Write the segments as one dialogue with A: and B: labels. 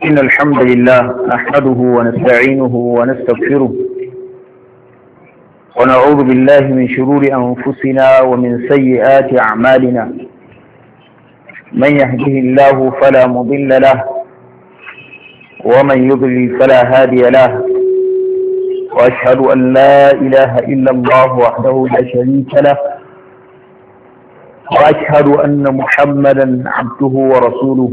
A: إن الحمد لله نحمده ونستعينه ونستغفره ونعوذ بالله من شرور أنفسنا ومن سيئات أعمالنا. من يهده الله فلا مضل له ومن يضلل فلا هادي له، وأشهد أن لا إله إلا الله وحده لا شريك له، وأشهد أن محمدا عبده ورسوله.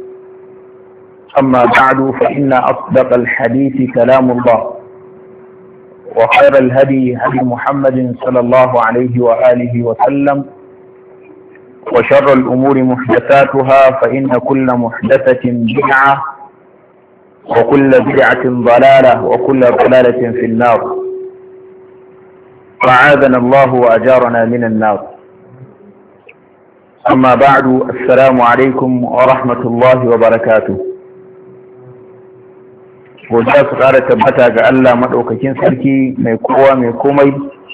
A: أما بعد فإن أصدق الحديث كلام الله، وخير الهدي هدي محمد صلى الله عليه وآله وسلم، وشر الأمور محدثاتها فإن كل محدثة بدعة وكل بدعة ضلالة وكل ضلالة في النار. فعاذنا الله وأجارنا من النار. أما بعد، السلام عليكم ورحمة الله وبركاته. godiya su ƙara tabbata ga Allah maɗaukakin sarki mai kowa mai komai,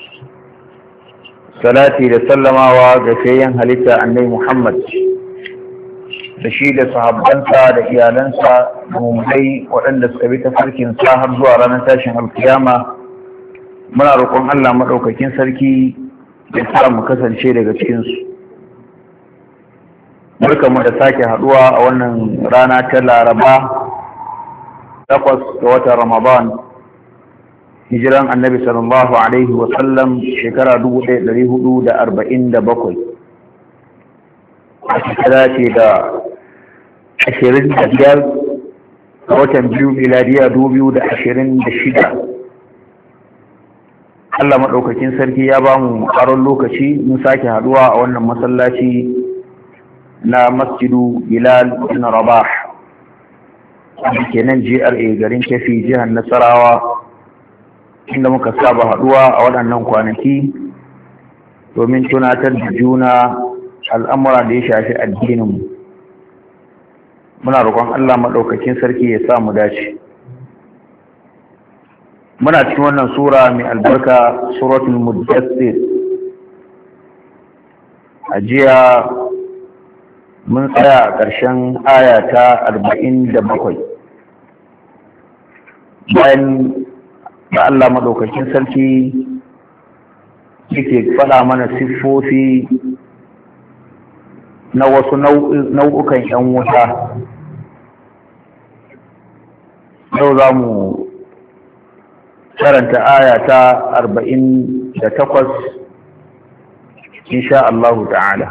A: salati da sallamawa ga fiyayyen halitta annai Muhammad da shi da sahabbansa da iyalansa da mummai waɗanda suka bi tafarkinsa har zuwa ranar tashin alkiyama. Muna roƙon Allah maɗaukakin sarki ya sa mu kasance daga cikinsu. Barkanmu da sake haɗuwa a wannan rana ta Laraba 8 ga watan Ramadan, hijiran annabi sallallahu alaihi wasallam shekara 1447, a shekara ce da 25 ga watan biyu miladiya 2026. Allah maɗaukakin sarki ya ba mu ƙaron lokaci mun sake haɗuwa a wannan masallaci na masjidu Bilal ibn Rabah wanda ke nan GRA garin Kefi, jihar Nasarawa, inda muka saba haɗuwa a waɗannan kwanaki domin tunatar da juna al'amura da ya shafi addininmu. Muna roƙon Allah maɗaukakin sarki ya sa mu dace. Muna cikin wannan sura mai albarka, suratul Muddathir. A jiya mun tsaya a ƙarshen aya ta 47, bayan da Allah maɗaukakin sarki yake faɗa mana siffofi na wasu nau'ukan 'yan wuta. Yau za mu karanta aya ta 48 insha Allah ta'ala.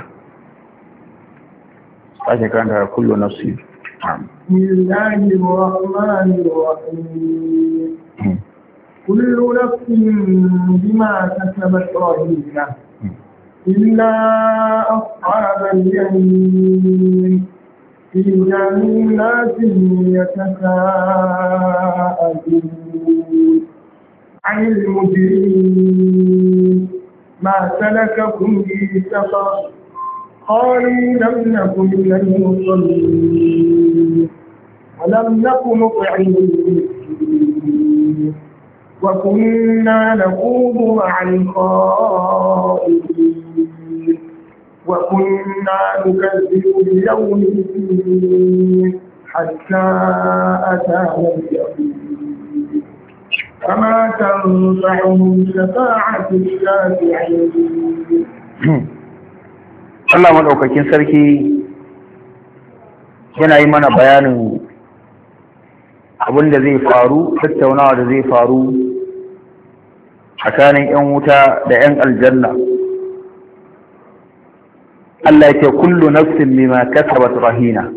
A: أذكر كل نفس.
B: بسم الله الرحمن الرحيم. كل نفس بما كسبت رهينة إلا أصحاب اليمين في جنات يتساءلون عن المجرمين ما سلككم في سقر قالوا لم نكن من المصلين ولم نكن نطعم المسكين وكنا نخوض مع الخائضين وكنا نكذب بيوم الدين حتى أتانا اليقين فما تنفعهم شفاعة الشافعين.
A: Allah maɗaukakin sarki yana yi mana bayanin abin da zai faru, tattaunawa da zai faru tsakanin 'yan wuta da 'yan aljanna. Allah ya ce kullu nafsin bima kasabat rahina.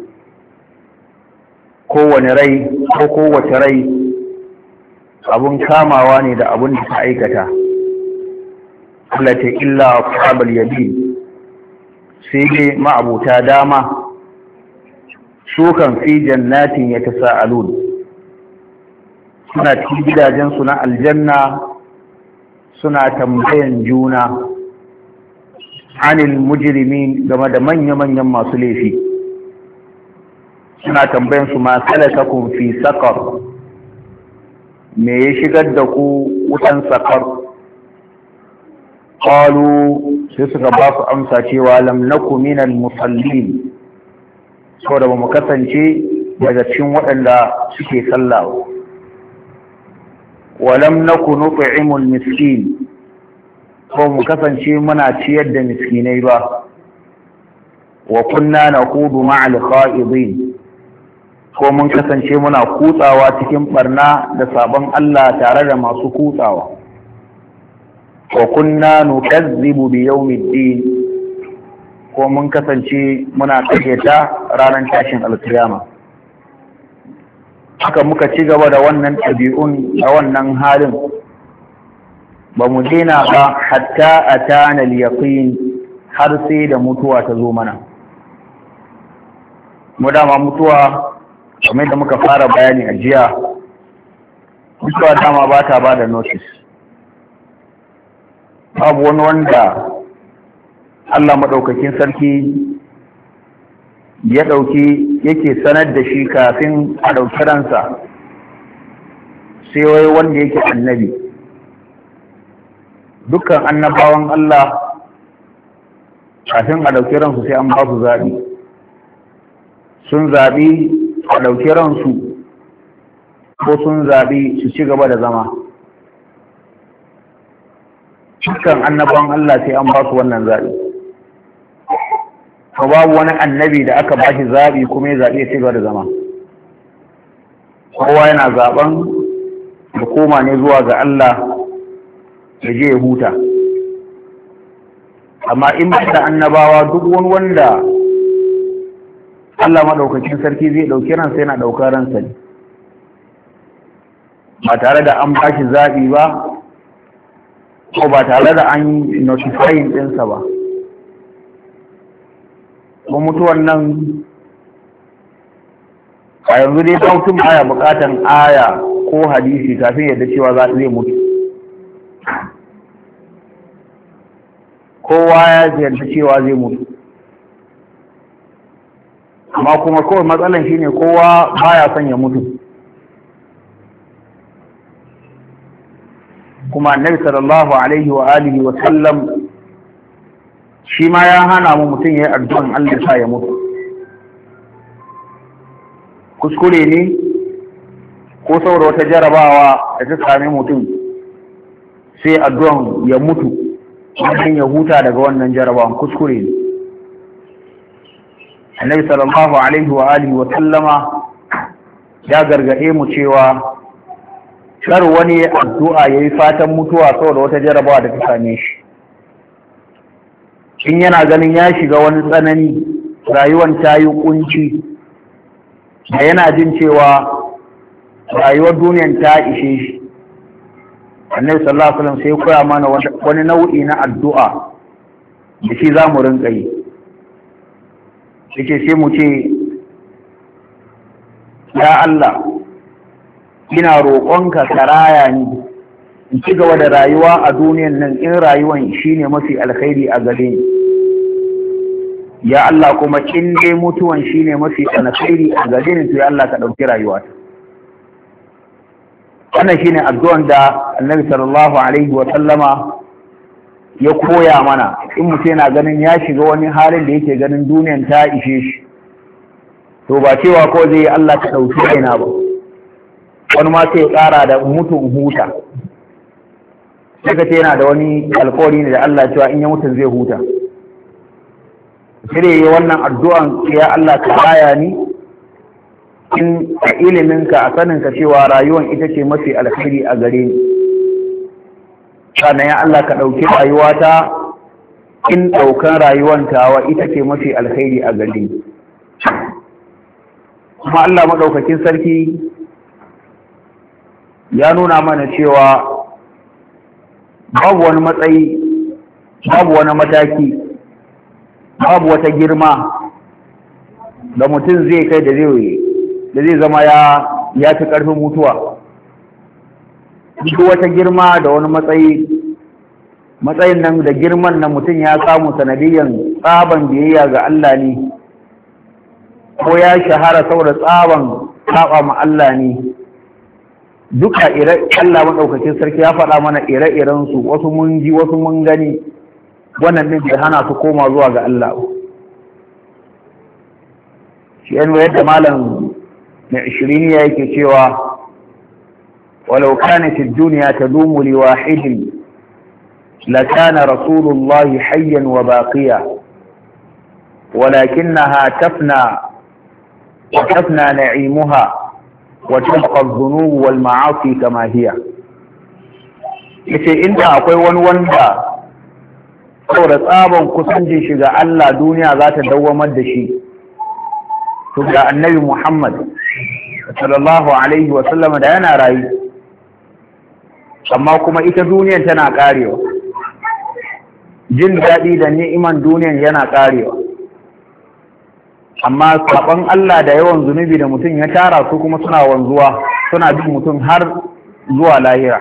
A: Kowane rai ko kowace rai abun kamawa ne da abun da ta aikata. Allah ya ce illa ashabal yamin, sai dai ma'abuta dama su kan fi jannatin ya tasa'alun, suna cikin gidajensu na aljanna suna tambayan juna anil mujrimin game da manya-manyan masu laifi. Suna tambayan su ma salakakum fi saqar, me ya shigar da ku wutan saqar? qalu sai suka ba su amsa cewa lam naku minal musallin, saboda ba mu kasance daga cikin waɗanda suke sallah walam naku nut'imul miskin ko mu kasance muna ciyar da miskinai ba wa kunna naqudu ma'al kha'idin ko mun kasance muna kutsawa cikin barna da sabon Allah tare da masu kutsawa wa kunna nukazzibu bi yawmiddin ko mun kasance muna karyata ranar tashin alkiyama haka muka ci gaba da wannan ɗabi'un da wannan halin ba mu daina ba hatta atana al-yaqin har sai da mutuwa ta zo mana mu dama mutuwa kamar da muka fara bayani a jiya mutuwa dama ba ta ba da notice babu wani wanda Allah maɗaukakin sarki yake sanar da shi kafin a ɗauki ransa sai wai wanda yake annabi dukkan annabawan Allah kafin a ɗauki ransu sai an ba su zaɓi sun zaɓi a ɗauki ransu ko sun zaɓi su ci gaba da zama dukkan annabawan Allah sai an ba su wannan zaɓi ko babu wani annabi da aka ba shi zaɓi kuma ya zaɓi ya ci gaba da zama kowa yana zaɓen da koma ne zuwa ga Allah ya je ya huta amma in ba da annabawa duk wani wanda Allah maɗaukakin sarki zai ɗauki ransa yana ɗaukar ransa ne ba tare da an ba shi zaɓi ba ko ba tare da an yi notifying ɗinsa ba kuma mutuwan nan a yanzu dai mutum baya buƙatan aya ko hadisi kafin yadda cewa zai mutu kowa ya yarda cewa zai mutu amma kuma kawai matsalan shine kowa baya son ya mutu kuma annabi sallallahu alaihi wa alihi wa sallam shi ma ya hana mu mutum ya yi addu'an Allah sa ya mutu kuskure ne ko saboda wata jarabawa da ta same mutum sai addu'an ya mutu wannan ya huta daga wannan jarabawan kuskure ne annabi sallallahu alaihi wa alihi wa sallama ya gargade mu cewa kar wani addu'a yayi fatan mutuwa saboda wata jarabawa da ta same shi in yana ganin ya shiga wani tsanani rayuwar ta yi kunci da yana jin cewa rayuwar duniyan ta ishe shi annabi sallallahu alaihi wasallam sai koya mana wani nau'i na addu'a da shi za mu rinka yi yake sai mu ce ya Allah ina roƙonka ka raya ni in ci gaba da rayuwa a duniyan nan in rayuwan shine mafi alkhairi a gare ni ya Allah kuma in dai mutuwan shine mafi alkhairi a gare ni to ya Allah ka ɗauki rayuwata wannan shine addu'an da Annabi sallallahu alaihi wa sallama ya koya mana in mutum yana ganin ya shiga wani halin da yake ganin duniyan ta ishe shi to ba cewa ko zai yi Allah ka ɗauki raina ba wani ma sai ya ƙara da mutum huta sai ka ce yana da wani alƙawari ne da Allah cewa in ya mutum zai huta sai yi wannan addu'an ya Allah ka raya ni in a iliminka a saninka cewa rayuwan ita ce mafi alkhairi a gare ni sannan ya Allah ka ɗauki rayuwata in ɗaukan rayuwantawa ita ce mafi alkhairi a gare ni kuma Allah maɗaukakin sarki ya nuna mana cewa babu wani matsayi babu wani mataki babu wata girma da mutum zai kai da zai zama ya fi ƙarfin mutuwa duk wata girma da wani matsayin nan da girman nan mutum ya samu sanadiyan tsaban biyayya ga Allah ne ko ya shahara saboda tsaban saba ma Allah ne duka Allah maɗaukakin sarki ya faɗa mana ire-irensu wasu mun ji wasu mun gani wannan ɗin bai hana su koma zuwa ga Allah shi yan yadda malam na 20 yake cewa walau kanat ad-dunya tadumu li wahidin lakana rasulullahi hayyan wa baqiya ولكنها تفنى نعيمها وتبقى الذنوب والمعاصي كما هي. yace inda akwai wani wanda saboda tsaban kusancin shi ga Allah duniya za ta dawwamar da shi to ga annabi Muhammad sallallahu alaihi wa sallam da yana rayu, amma kuma ita duniyan tana karewa, jin daɗi da ni'iman duniyan yana karewa, amma saban Allah da yawan zunubi da mutum ya tara su kuma suna wanzuwa, suna bin mutum har zuwa lahira.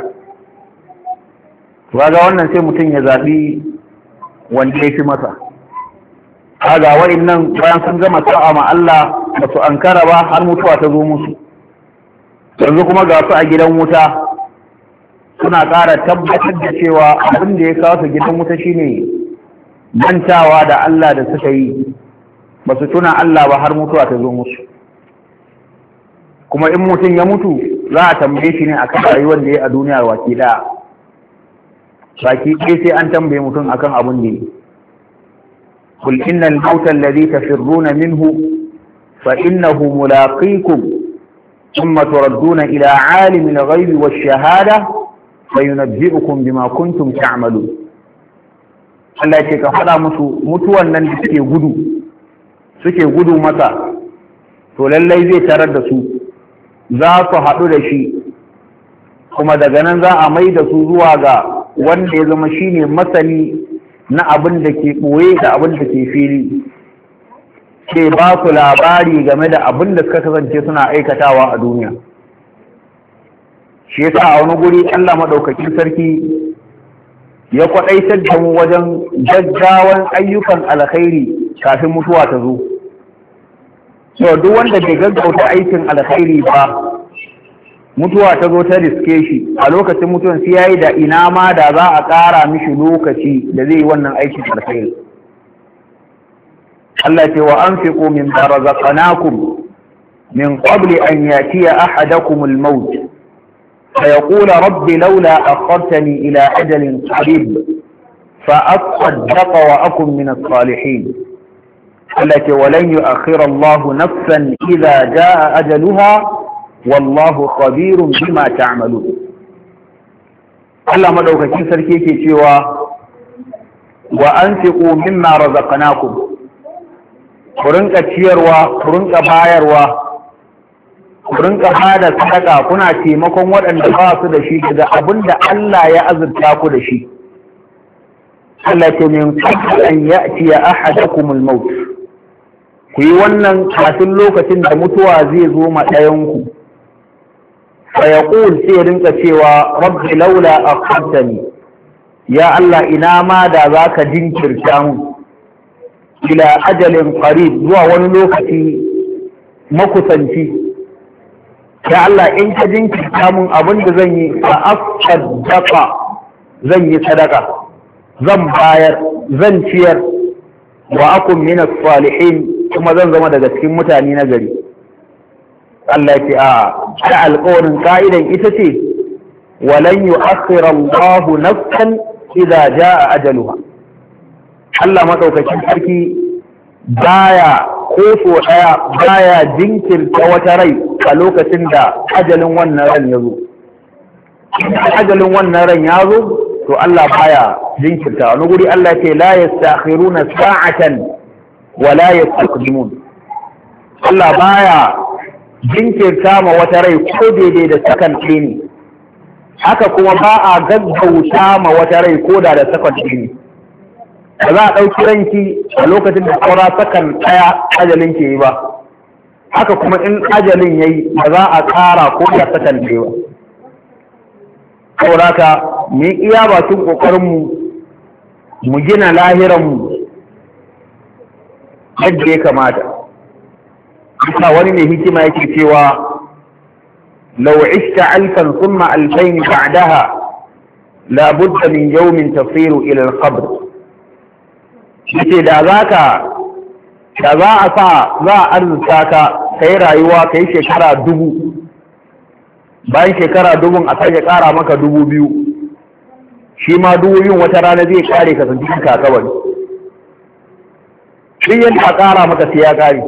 A: Ga wannan sai mutum ya zaɓi wanda ya fi masa. Kaga wa'innan bayan sun gama sa'a ma Allah ba su ankara ba har mutuwa ta zo musu. Yanzu kuma ga su a gidan wuta suna ƙara tabbatar da cewa abin da ya kawo su gidan wuta shine mantawa da Allah da suka yi, ba su tuna Allah ba har mutuwa ta zo musu. Kuma in mutum ya mutu za a tambaye shi ne akan rayuwar da ya a duniya baki ɗaya. Baki ɗaya sai an tambaye mutum akan abin da ya yi. Kul innal mauta alladhi tafirruna minhu fa innahu mulaqikum thumma turadduna ila alimil ghaibi wash shahada fayunabbi'ukum bima kuntum ta'malun. Allah ya ce ka faɗa musu mutuwan nan da suke gudu masa, to lallai zai tarar da su, za su haɗu da shi, kuma daga nan za a mai da su zuwa ga wanda ya zama shine masani na abin da ke ɓoye da abin da ke fili, ke ba su labari game da abin da suka kasance suna aikatawa a duniya. Shi yasa a wani guri Allah maɗaukakin sarki ya kwaɗaitar da mu wajen gaggawan ayyukan alkhairi kafin mutuwa ta zo. So duk wanda bai gaggauta aikin alkhairi ba, mutuwa ta zo ta riske shi, a lokacin mutuwan sai yayi da ina ma da za a ƙara mishi lokaci da zai yi wannan aikin alkhairi. Allah ce wa anfiqu mimma razaqnakum min qabli an yatiya ahadakum al-maut فيقول رب لولا أخرتني إلى أجل قريب فأصدق وأكن من الصالحين التي ولن يؤخر الله نفسا إذا جاء أجلها والله خبير بما تعملون. Allah madaukakin sarki yake cewa wa anfiqu mimma razaqnakum, ku rinka ciyarwa, ku rinka bayarwa, ku rinka bada sadaka, kuna taimakon waɗanda ba su da shi daga abin da Allah ya azurta ku da shi. Allah ce min qabli an ya'ti ahadakum al-maut, ku yi wannan kafin lokacin da mutuwa zai zo ma ɗayan ku. Fa yaqul, sai rinka cewa rabbi laula akhartani, ya Allah ina ma da zaka jinkirta mu ila ajalin qarib, zuwa wani lokaci makusanci. Ya Allah in ka jinkirta mun abin da zan yi fa afsaddaqa, zan yi sadaka, zan bayar, zan ciyar, wa akun min as-salihin, kuma zan zama daga cikin mutane na gari. Allah ya ce a alƙawarin ka'idan ita ce walan yu'akhkhira Allahu nafsan idza jaa ajaluha. Allah madaukakin sarki baya ko so ɗaya baya jinkirta wata rai a lokacin da ajalin wannan ran ya zo. Ajalin wannan ran ya zo, to Allah baya jinkirta. Wani guri Allah ce la yastakhiruna sa'atan wa la yastaqdimun. Allah baya jinkirta ma wata rai ko daidai da sakan ɗaya ne. Haka kuma ba a gaggauta ma wata rai ko da sakan ɗaya ne. Ba za a ɗauki ranki a lokacin da saura sakan ɗaya ajalin ke yi ba. Haka kuma in ajalin ya yi ba za a ƙara ko da sakan ɗaya ba. Sauraka mu yi iya bakin ƙoƙarinmu mu gina lahiranmu yadda ya kamata. Bisa wani mai hikima yake cewa lau ishta alfan summa alfain ba'daha la budda min yawmin tasiru ila al-qabr. Yace da za a arzuta ka kai rayuwa kai shekara 1000, bayan shekara 1000 a kai ya ƙara maka 2000, shi ma 2000 wata rana zai kare ka san cikin kakabari, shi yadda a ƙara maka sai ya kare.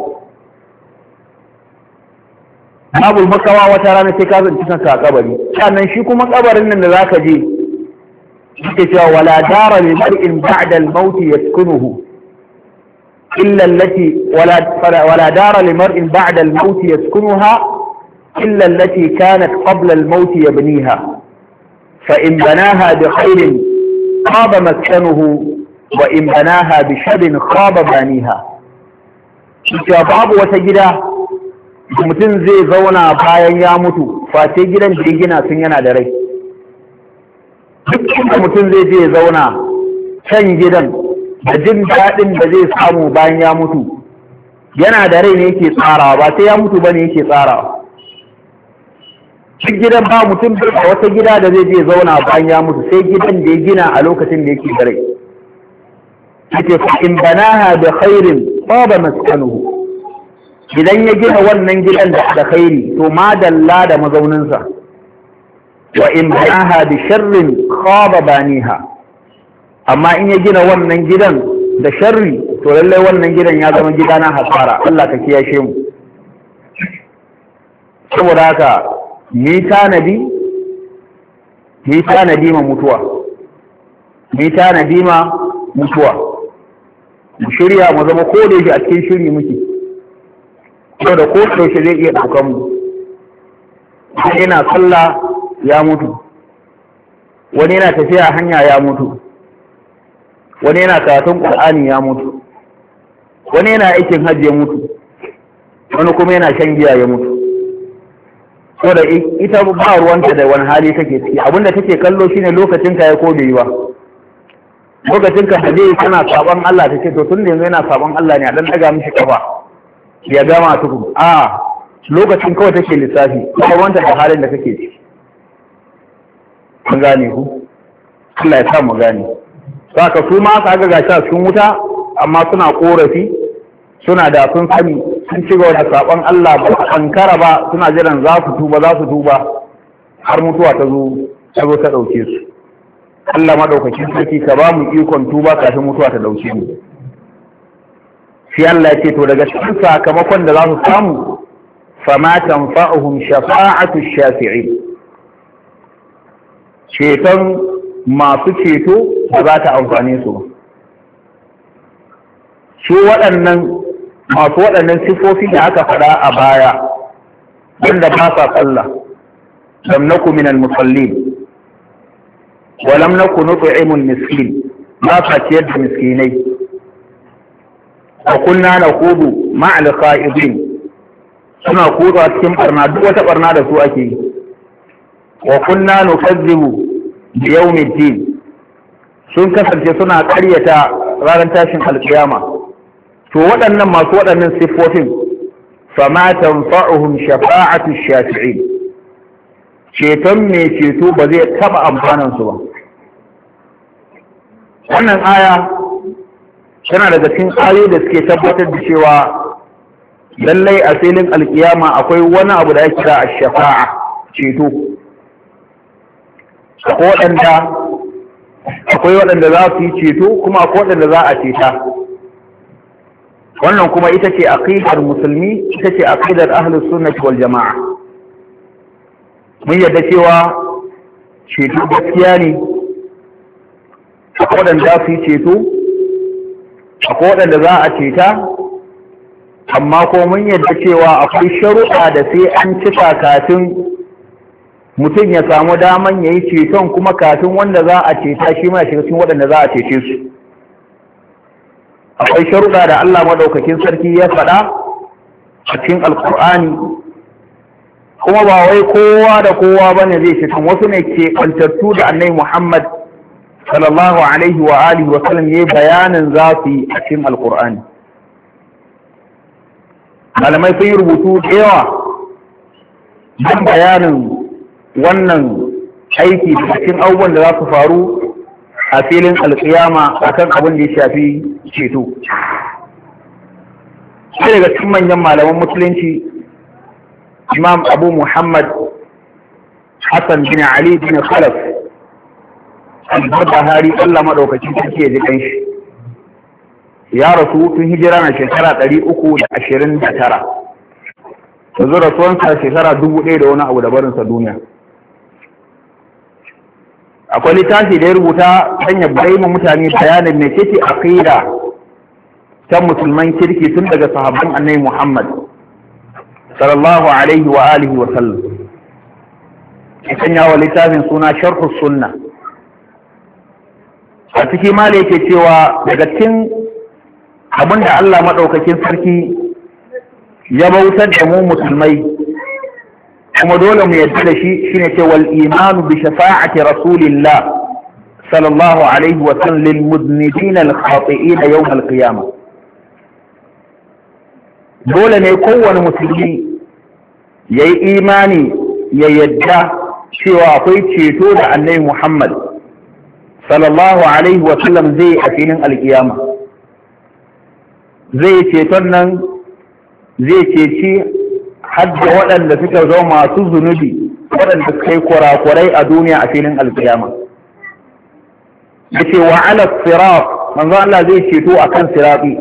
A: Babul makawa wata rana sai ka zanci kanka a kabari. Sannan shi kuma kabarin nan da zaka je yake cewa wala dara li mar'in ba'da al-maut yaskunuhu illa allati wala dara li mar'in ba'da al-maut yaskunuha illa allati kanat qabla al-maut yabniha fa in banaha bi khairin khaba maskanuhu wa in banaha bi sharrin khaba baniha. Cewa babu wata gida mutum zai zauna bayan ya mutu face gidan da gina sun yana da rai. Duk inda mutum zai je zauna can gidan da jin daɗin da zai samu bayan ya mutu yana da rai ne yake tsarawa, ba sai ya mutu ba ne yake tsarawa. Duk gidan ba mutum a wata gida da zai je zauna bayan ya mutu sai gidan da ya gina a lokacin da yake da rai. Yake fa in banaha bi khairin taba maskanuhu, idan ya gina wannan gidan da khairi to madalla da mazauninsa, wa in banaha bi sharrin khaba baniha, amma in ya gina wannan gidan da sharri to lallai wannan gidan ya zama gida na hasara. Allah ka kiyashe mu. Saboda haka ni tanadi ma mutuwa, ni tanadi ma mutuwa, mu shirya mu zama ko da yake a cikin shiri muke, ko da ko yaushe zai iya ɗaukan mu. Wani yana sallah ya mutu, wani yana tafiya hanya ya mutu, wani yana karatun Qur'ani ya mutu, wani yana aikin hajji ya mutu, wani kuma yana shan giya ya mutu. So da ita ba ruwanta da wani hali take ciki, abinda take kallo shine lokacin ka ya ko bai yi ba. Lokacin ka je kana sabon Allah take to tun da yanzu yana sabon Allah ne a dan daga mishi kafa ya gama tukun. A lokacin kawai take lissafi, kuma wanta da halin da kake ciki. Mun gane ku? Allah ya sa mu gane. Saka su ma aka ga gashi sun wuta amma suna korafi, suna da sun sani sun ci gaba da sabon Allah ba su ankara ba, suna jiran za su tuba har mutuwa ta zo ta dauke su. Allah madaukakin sarki ka ba mu ikon tuba kafin mutuwa ta dauke mu. Sai Allah ya ce to daga cikin sakamakon da za su samu fama tanfa'uhum shafa'atu shafi'in, ceton masu ceto ba za ta amfane su ba. Su masu waɗannan sifofi da aka faɗa a baya, wanda ba sa sallah, lam naku minal musallin wa lam naku nut'imul miskin, ba sa ciyar da miskinai, wa kunna naqudu ma'al qa'idin, suna kuɗa cikin barna, duk wata barna da su ake yi, wa kunna nukazzibu bi yawmiddin, sun kasance suna ƙaryata ranar tashin alƙiyama. To waɗannan masu waɗannan siffofin fama tanfa'uhum shafa'atu shafi'in, ceton mai ceto ba zai taɓa amfanan su ba. Wannan aya tana daga cikin ayoyi da suke tabbatar da cewa lallai a filin alkiyama akwai wani abu da ake kira ash-shafa'a, ceto. Akwai waɗanda za su yi ceto kuma akwai waɗanda za a ceta. Wannan kuma ita ce aqidar musulmi, ita ce aqidar ahlus sunnah wal jama'a. Mun yarda cewa ceto gaskiya ne, akwai waɗanda za su yi ceto, akwai waɗanda za a ceta, amma ko mun yarda cewa akwai sharuɗa da sai an cika kafin mutum ya samu daman ya yi ceton, kuma kafin wanda za a ceta shi ma shiga cikin waɗanda za a cece su. Akwai sharuɗa da Allah maɗaukakin sarki ya faɗa a cikin Alƙur'ani, kuma ba wai kowa da kowa ba ne zai ceton, wasu ne ke kwantattu da Annabi Muhammad sallallahu alaihi wa alihi wa sallam yayi bayanin za su yi a cikin Alƙur'ani. Malamai sun yi rubutu da yawa don bayanin wannan aiki da cikin abubuwan da za su faru a filin alƙiyama akan abin da ya shafi ceto. Sai daga cikin manyan malaman musulunci Imam Abu Muhammad Hassan bin Ali bin Khalaf al-Barbahari, Allah madaukakin sarki ya ji kanshi, ya rasu tun hijira na shekara 329, yanzu rasuwansa shekara 1000 da wani abu da barinsa duniya. Akwai littafi da ya rubuta sanya bayyana mutane bayanin mecece aqida ta musulman kirki tun daga sahabban Annabi Muhammad sallallahu alaihi wa alihi wa sallam. Ya sanya wa littafin suna Sharh Sunna. A cikin mala yake cewa daga cikin abinda Allah madaukakin sarki ya bautar da mu musulmai kuma dole mu yadda da shi shine ce wal imanu bi shafa'ati rasulillah sallallahu alaihi wa sallam lil mudnibin al khati'in yawm al qiyamah. Dole ne kowane musulmi yayi imani ya yadda cewa akwai ceto da Annabi Muhammad sallallahu alaihi wa sallam zai a filin alkiyama. Zai ceton nan zai ceci hadda waɗanda suka zo masu zunubi, waɗanda suka yi kurakurai a duniya a filin alkiyama. Yace wa ala sirat, manzo Allah zai ceto akan sirati.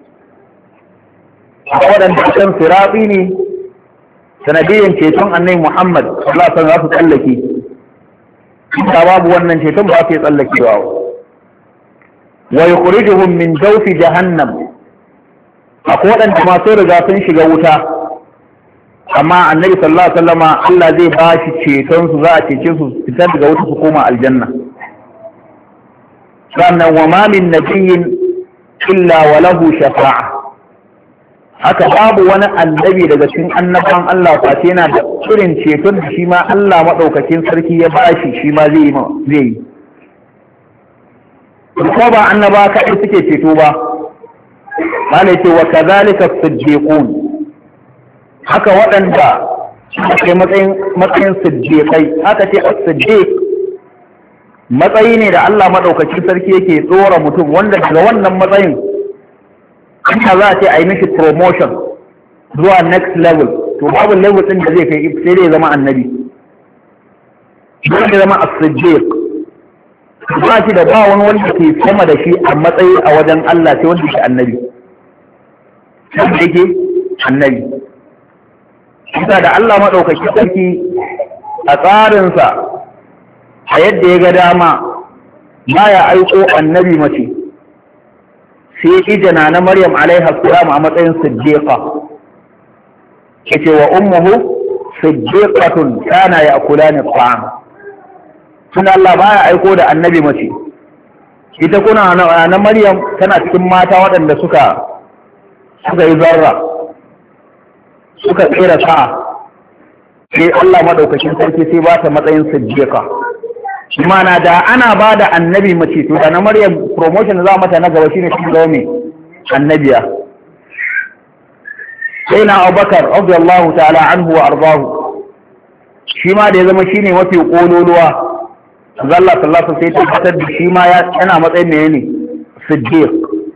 A: Waɗanda akan sirati ne sanadiyan ceton Annabi Muhammad sallallahu alaihi wasallam za su tsallake. Da babu wannan ceton ba su tsallakewa. Wa yukhrijuhum min jawfi jahannam. Akwai waɗanda masu riga sun shiga wuta, amma Annabi sallallahu alaihi wasallam Allah zai ba shi ceton su, za a cece su fitar daga wuta su koma aljanna. Sannan wa ma min nabiyyin illa wa lahu shafa'a. Haka babu wani annabi daga cikin annaban Allah face yana da irin ceton da shi ma Allah madaukakin sarki ya ba shi ma zai yi. Ko ba annaba kaɗai suke ceto ba. Mala ce wa kazalika siddiqun, haka waɗanda suke matsayin siddiqai, haka ce as-siddiq matsayi ne da Allah madaukakin sarki yake tsora mutum, wanda daga wannan matsayin ina za a ce a yi mishi promotion zuwa next level, to babu level ɗin da zai kai sai dai zama annabi, dole da zama as-siddiq. Ba shi da ba wani wanda ke sama da shi a matsayi a wajen Allah sai wanda ke annabi. Wanda yake annabi. Isa da Allah maɗaukaki sarki a tsarinsa a yadda ya ga dama ba ya aiko annabi mace, sai ijana na Maryam alaiha salam a matsayin siddiqa. Yace wa ummuhu siddiqatun kana ya'kulani at-ta'am. Tun Allah baya aiko da annabi mace, ita kuna na Maryam tana cikin mata waɗanda suka yi zarra, suka tsira sa'a, sai Allah madaukakin sarki sai ba ta matsayin siddiqa. Mana da ana ba da annabi mace, to da na Maryam promotion za mata na gaba shine shi zama mai annabiya. Sai na Abubakar radiyallahu ta'ala anhu wa ardahu, shi ma da ya zama shine mafi kololuwa, Allah sallallahu alaihi wasallam sai tabbatar da shi ma yana matsayin menene siddiq.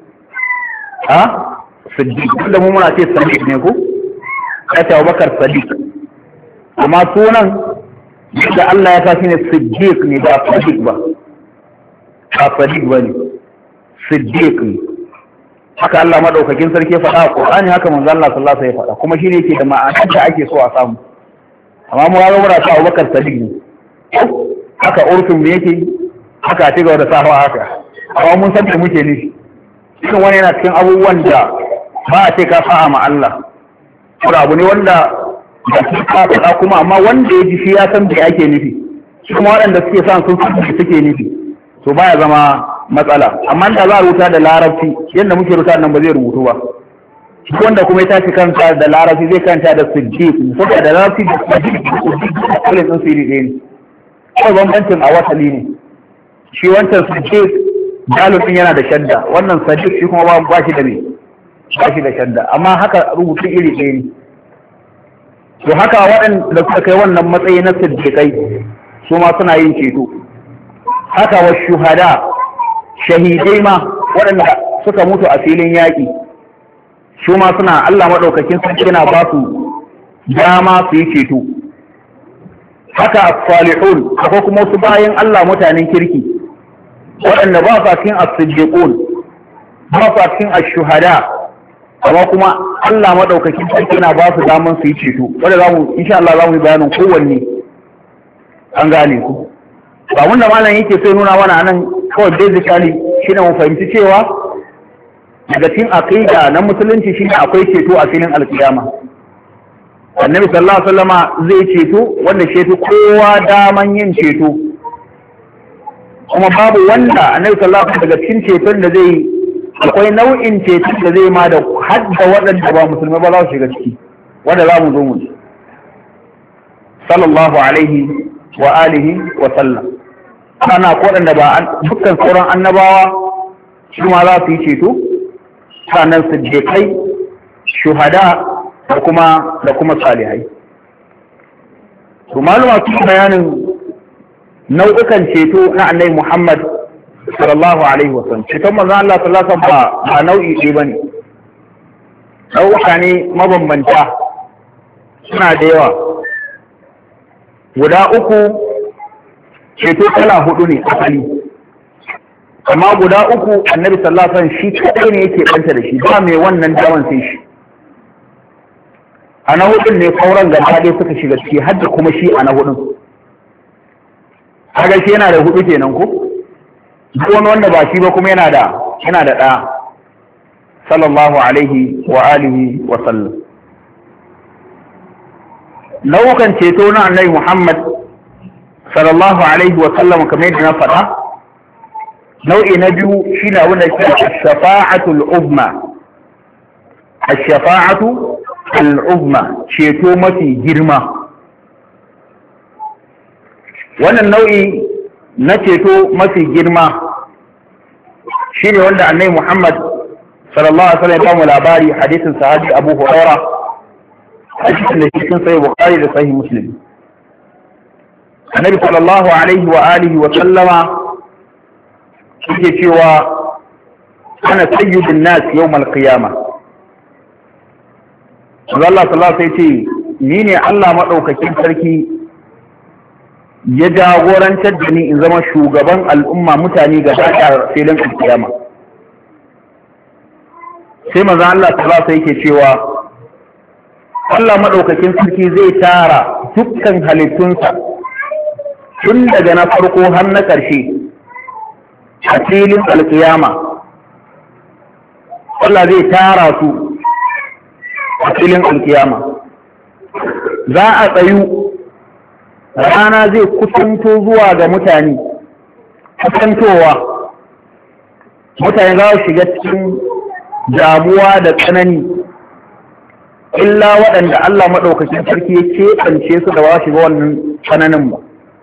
A: Siddiq da mu muna ce sadiq ne ko? Sai Abubakar sadiq. Amma sunan da Allah ya tashi ne siddiq ne, ba sadiq ba. Ba sadiq ba ne. Siddiq ne. Haka Allah madaukakin sarki ya faɗa a Qur'ani, haka manzo Allah sallallahu alaihi wasallam ya faɗa, kuma shine yake da ma'anar da ake so a samu. Amma mu ga mura ta Abubakar sadiq ne. Haka urfin me yake, haka ci gaba da sahawa haka, amma mun san da muke nufi. Cikin wani yana cikin abubuwan da ba a ce ka fa'a ma Allah, kuma abu ne wanda da su ka faɗa kuma, amma wanda ya ji shi ya san da ake nufi, kuma waɗanda suke son sun san da suke nufi, to baya zama matsala. Amma da za a rubuta da larabci yadda muke rubuta nan ba zai rubutu ba. Wanda kuma ya tashi kanta da larabci zai kanta da siddiq, saboda da larabci da siddiq kullum sun siri ɗaya ne. Kawai bambancin a wasali ne, shi wancan sadiq dalilin yana da shadda, wannan sadiq shi kuma ba shi da ne, ba shi da shadda, amma haka rubutu iri ɗaya ne. To haka waɗanda suka kai wannan matsayi na siddiqai su ma suna yin ceto. Haka wa shuhada, shahidai ma waɗanda suka mutu a filin yaƙi, su ma suna, Allah maɗaukakin sarki yana ba su dama su yi ceto. Haka as-salihun akwai kuma wasu bayan Allah mutanen kirki waɗanda ba sa cikin as-siddiqun ba sa cikin ash-shuhada amma kuma Allah madaukakin sarki yana ba su daman su yi ceto wanda zamu insha Allah zamu yi bayanin kowanne an gane ku. Ba wanda malam yake sai nuna mana nan kawai basically shine mu fahimci cewa daga cikin aqida na musulunci shine akwai ceto a filin alkiyama. Annabi sallallahu alaihi wasallama zai ceto wanda ceto kowa daman yin ceto, kuma babu wanda Annabi sallallahu alaihi wasallam daga cikin ceton da zai akwai nau'in ceton da zai ma da hadda waɗanda ba musulmai ba za su shiga ciki wanda za mu zo mu sallallahu alaihi wa alihi wa sallam. Ana ko waɗanda ba dukkan sauran annabawa su ma za su yi ceto, sannan siddiqai, shuhada da kuma salihai. To maluma su bayanin nau'ukan ceto na Annabi Muhammad sallallahu alaihi wasallam. Ceton manzon Allah sallallahu alaihi wasallam ba nau'i ɗaya bane. Nau'uka ne mabambanta, suna da yawa. Guda uku ceto kala hudu ne asali. Amma guda uku Annabi sallallahu alaihi wasallam shi kadai ne yake banta da shi, ba mai wannan daman sai shi. A na hudun ne sauran gaba ɗaya suka shiga ciki har da kuma shi a na hudun. Kaga shi yana da hudu kenan ko? Duk wani wanda ba shi ba kuma yana da ɗaya. Sallallahu alaihi wa alihi wa sallam. Nau'ukan ceto na Annabi Muhammad sallallahu alaihi wa sallam kamar yadda na faɗa. Nau'i na biyu shine abin da ke ash-shafa'atul uzma. Ash-shafa'atu al'uzma, ceto mafi girma. Wannan nau'i na ceto mafi girma shi ne wanda Annabi Muhammad sallallahu alaihi wasallam ya bamu labari hadisin sahabi Abu Hurairah, hadisin da cikin sahih Bukhari da sahih Muslim. Annabi sallallahu alaihi wa alihi wa sallama yake cewa ana sayyidun nas yawm al-qiyamah. Allah sallallahu alaihi ce ni ne Allah madaukakin sarki ya jagorantar da ni in zama shugaban al'umma mutane ga a filin alkiyama. Sai manzo Allah sallallahu alaihi yake cewa Allah madaukakin sarki zai tara dukkan halittunsa tun daga na farko har na ƙarshe a filin alkiyama. Allah zai tara su a filin alkiyama. Za a tsayu, rana zai kusanto zuwa ga mutane, kusantowa mutane za su shiga cikin damuwa da tsanani, illa waɗanda Allah maɗaukacin sarki ya keɓance su da ba shiga wannan tsananin ba.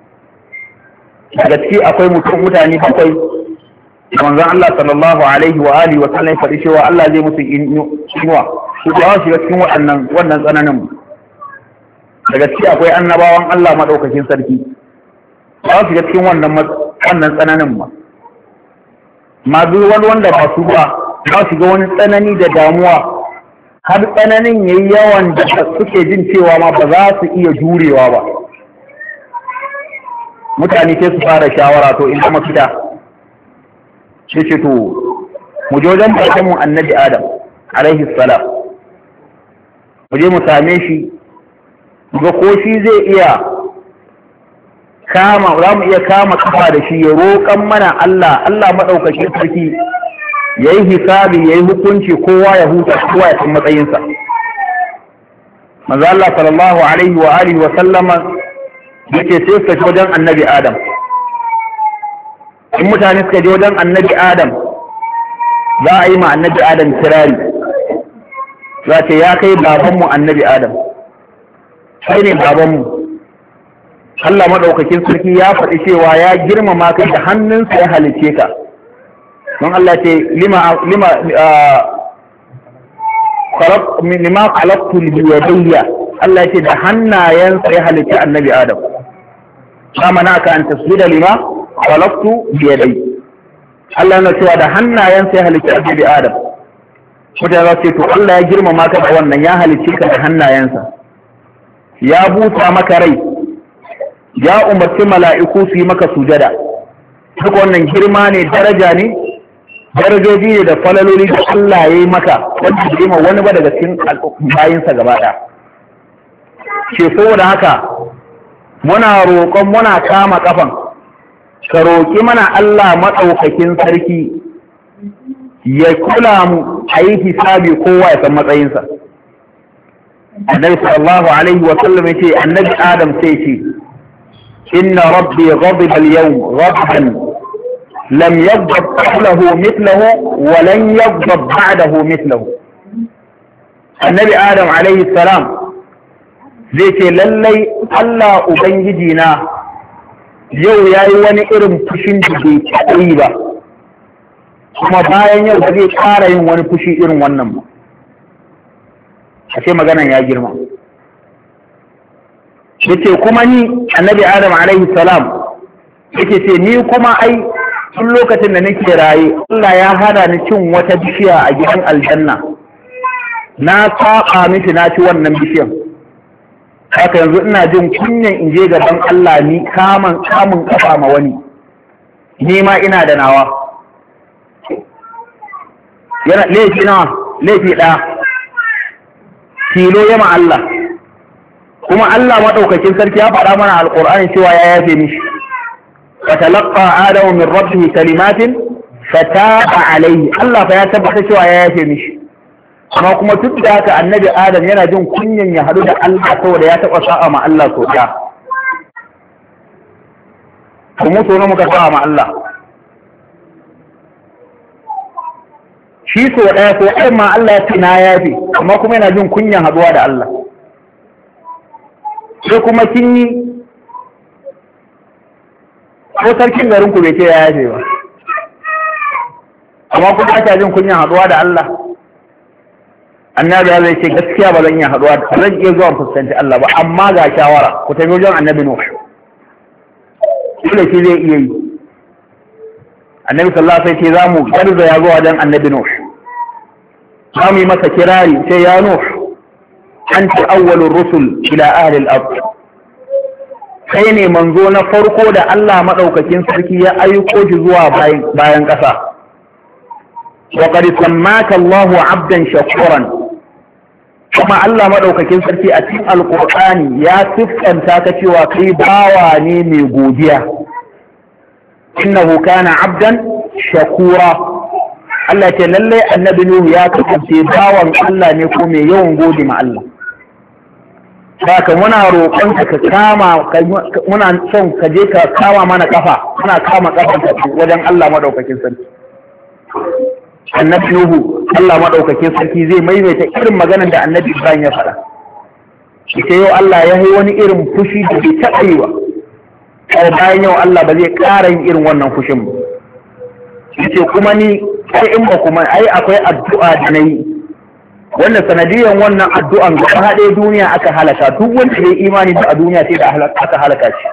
A: Daga ciki akwai mutane bakwai, manzon Allah sallallahu alaihi wa alihi wa sallam ya faɗi cewa Allah zai musu inuwa su ba shiga cikin wannan tsananin. Daga ciki akwai annabawan Allah madaukakin sarki ba su shiga cikin wannan tsananin ba. Ma duk wani wanda ba su ba shiga wani tsanani da damuwa har tsananin yayi yawan da suke jin cewa ma ba za su iya jurewa ba. Mutane sai su fara shawara to in kuma fita sai ce to mu je wajen babanmu Annabi Adam alaihi salam, mu je mu same shi ga ko shi zai iya za mu iya kama kafa da shi ya roƙan mana Allah maɗaukakin sarki ya yi hisabi ya yi hukunci kowa ya huta kowa ya san matsayinsa. Manzo Allah sallallahu alaihi wa alihi wa sallama yake sai suka je wajen Annabi Adam. In mutane suka je wajen Annabi Adam za a yi ma Annabi Adam kirari, za ce ya kai babanmu Annabi Adam, kai ne babanmu. Allah maɗaukakin sarki ya faɗi cewa ya girmama kai da hannunsa ya halice ka. Don Allah ce lima khalaqtu bi yadayya, Allah ce da hannayensa ya halice Annabi Adam. Kama naka an tasjuda lima khalaqtu bi yadayya. Allah na cewa da hannayensa ya halice Annabi Adam. Mutane za su ce to Allah ya girmama ka da wannan ya halice ka da hannayensa. ya buta maka rai, ya umarci mala'iku su yi maka sujada. Duk wannan girma ne, daraja ne, darajoji ne da falaloli da Allah ya yi maka wanda bai ma wani ba daga cikin bayinsa gaba ɗaya. Ce saboda haka muna roƙon muna kama kafan ka roƙi mana Allah maɗaukakin sarki ya kula mu a yi hisabi kowa ya san matsayinsa. Annabi sallallahu alaihi wa sallam yace annabi Adam sai ce inna rabbi ghadiba al-yawm ghadaban lam yaghdab qablahu mithluhu wa lan yaghdab ba'dahu mithluhu. Annabi Adam alaihi salam zai ce lallai Allah ubangiji na yau yayi wani irin fushin da bai taɓa yi ba, kuma bayan yau ba zai ƙara yin wani fushi irin wannan ba. Ashe maganan ya girma. Yace kuma ni annabi Adam alaihi salam yake ce ni kuma ai tun lokacin da nake raye Allah ya hada ni cin wata bishiya a gidan aljanna, na saba miki na ci wannan bishiyan. Haka yanzu ina jin kunyan in je gaban Allah ni kamun kafa ma wani, ni ma ina da nawa. Yana laifi nawa? Laifi ɗaya. Tilo yama Allah. Kuma Allah maɗaukakin sarki ya faɗa mana alƙur'ani cewa ya yafe mishi. Fatalaqqa Adamu min rabbihi kalimatin fataba alayhi. Allah fa ya tabbata cewa ya yafe mishi. Amma kuma duk da haka annabi Adam yana jin kunyan ya haɗu da Allah saboda ya taɓa sa'a ma Allah so ɗaya. Kuma so na muka sa'a ma Allah. Shi so ɗaya so ɗaya ma Allah ya ce na yafe, amma kuma yana jin kunyan haɗuwa da Allah. Sai kuma kin yi ko sarkin garin ku bai ce ya yafe ba, amma kuma ake jin kunyan haɗuwa da Allah. Annabi ya zai ce gaskiya ba zan iya haɗuwa da zan iya zuwa fuskanci Allah ba, amma ga shawara ku tafi wajen annabi Nuh. Dole shi zai iya yi. Annabi sallallahu alaihi wasallam ce za mu garzaya zuwa wajen annabi Nuh. Za mu yi masa kirari sai ya Nuh anta awwalur rusul ila ahli al-ard. Kai ne manzo na farko da Allah madaukakin sarki ya aiko shi zuwa bayan ƙasa. Wa qad sammaka Allahu 'abdan shakuran. Kuma Allah madaukakin sarki a cikin Alƙur'ani ya siffanta ka cewa kai bawa ne mai godiya. Innahu kana 'abdan shakura. Allah ce lallai annabi Nuhu ya kasance bawan Allah ne ko mai yawan gode ma Allah. Saka muna roƙon ka kama, muna son ka je ka kama mana kafa, muna kama kafan wajen Allah madaukakin sarki. Annabi Nuhu Allah madaukakin sarki zai maimaita irin maganar da annabi Ibrahim ya faɗa. Ita yau Allah ya yi wani irin fushi da bai taɓa yi ba. Kawai bayan yau Allah ba zai ƙara yin irin wannan fushin ba. Yace kuma ni ai in ba kuma ai akwai addu'a da nayi wanda sanadiyan wannan addu'an ga haɗe duniya aka halaka, duk wanda ya yi imani da a duniya sai da aka halaka shi.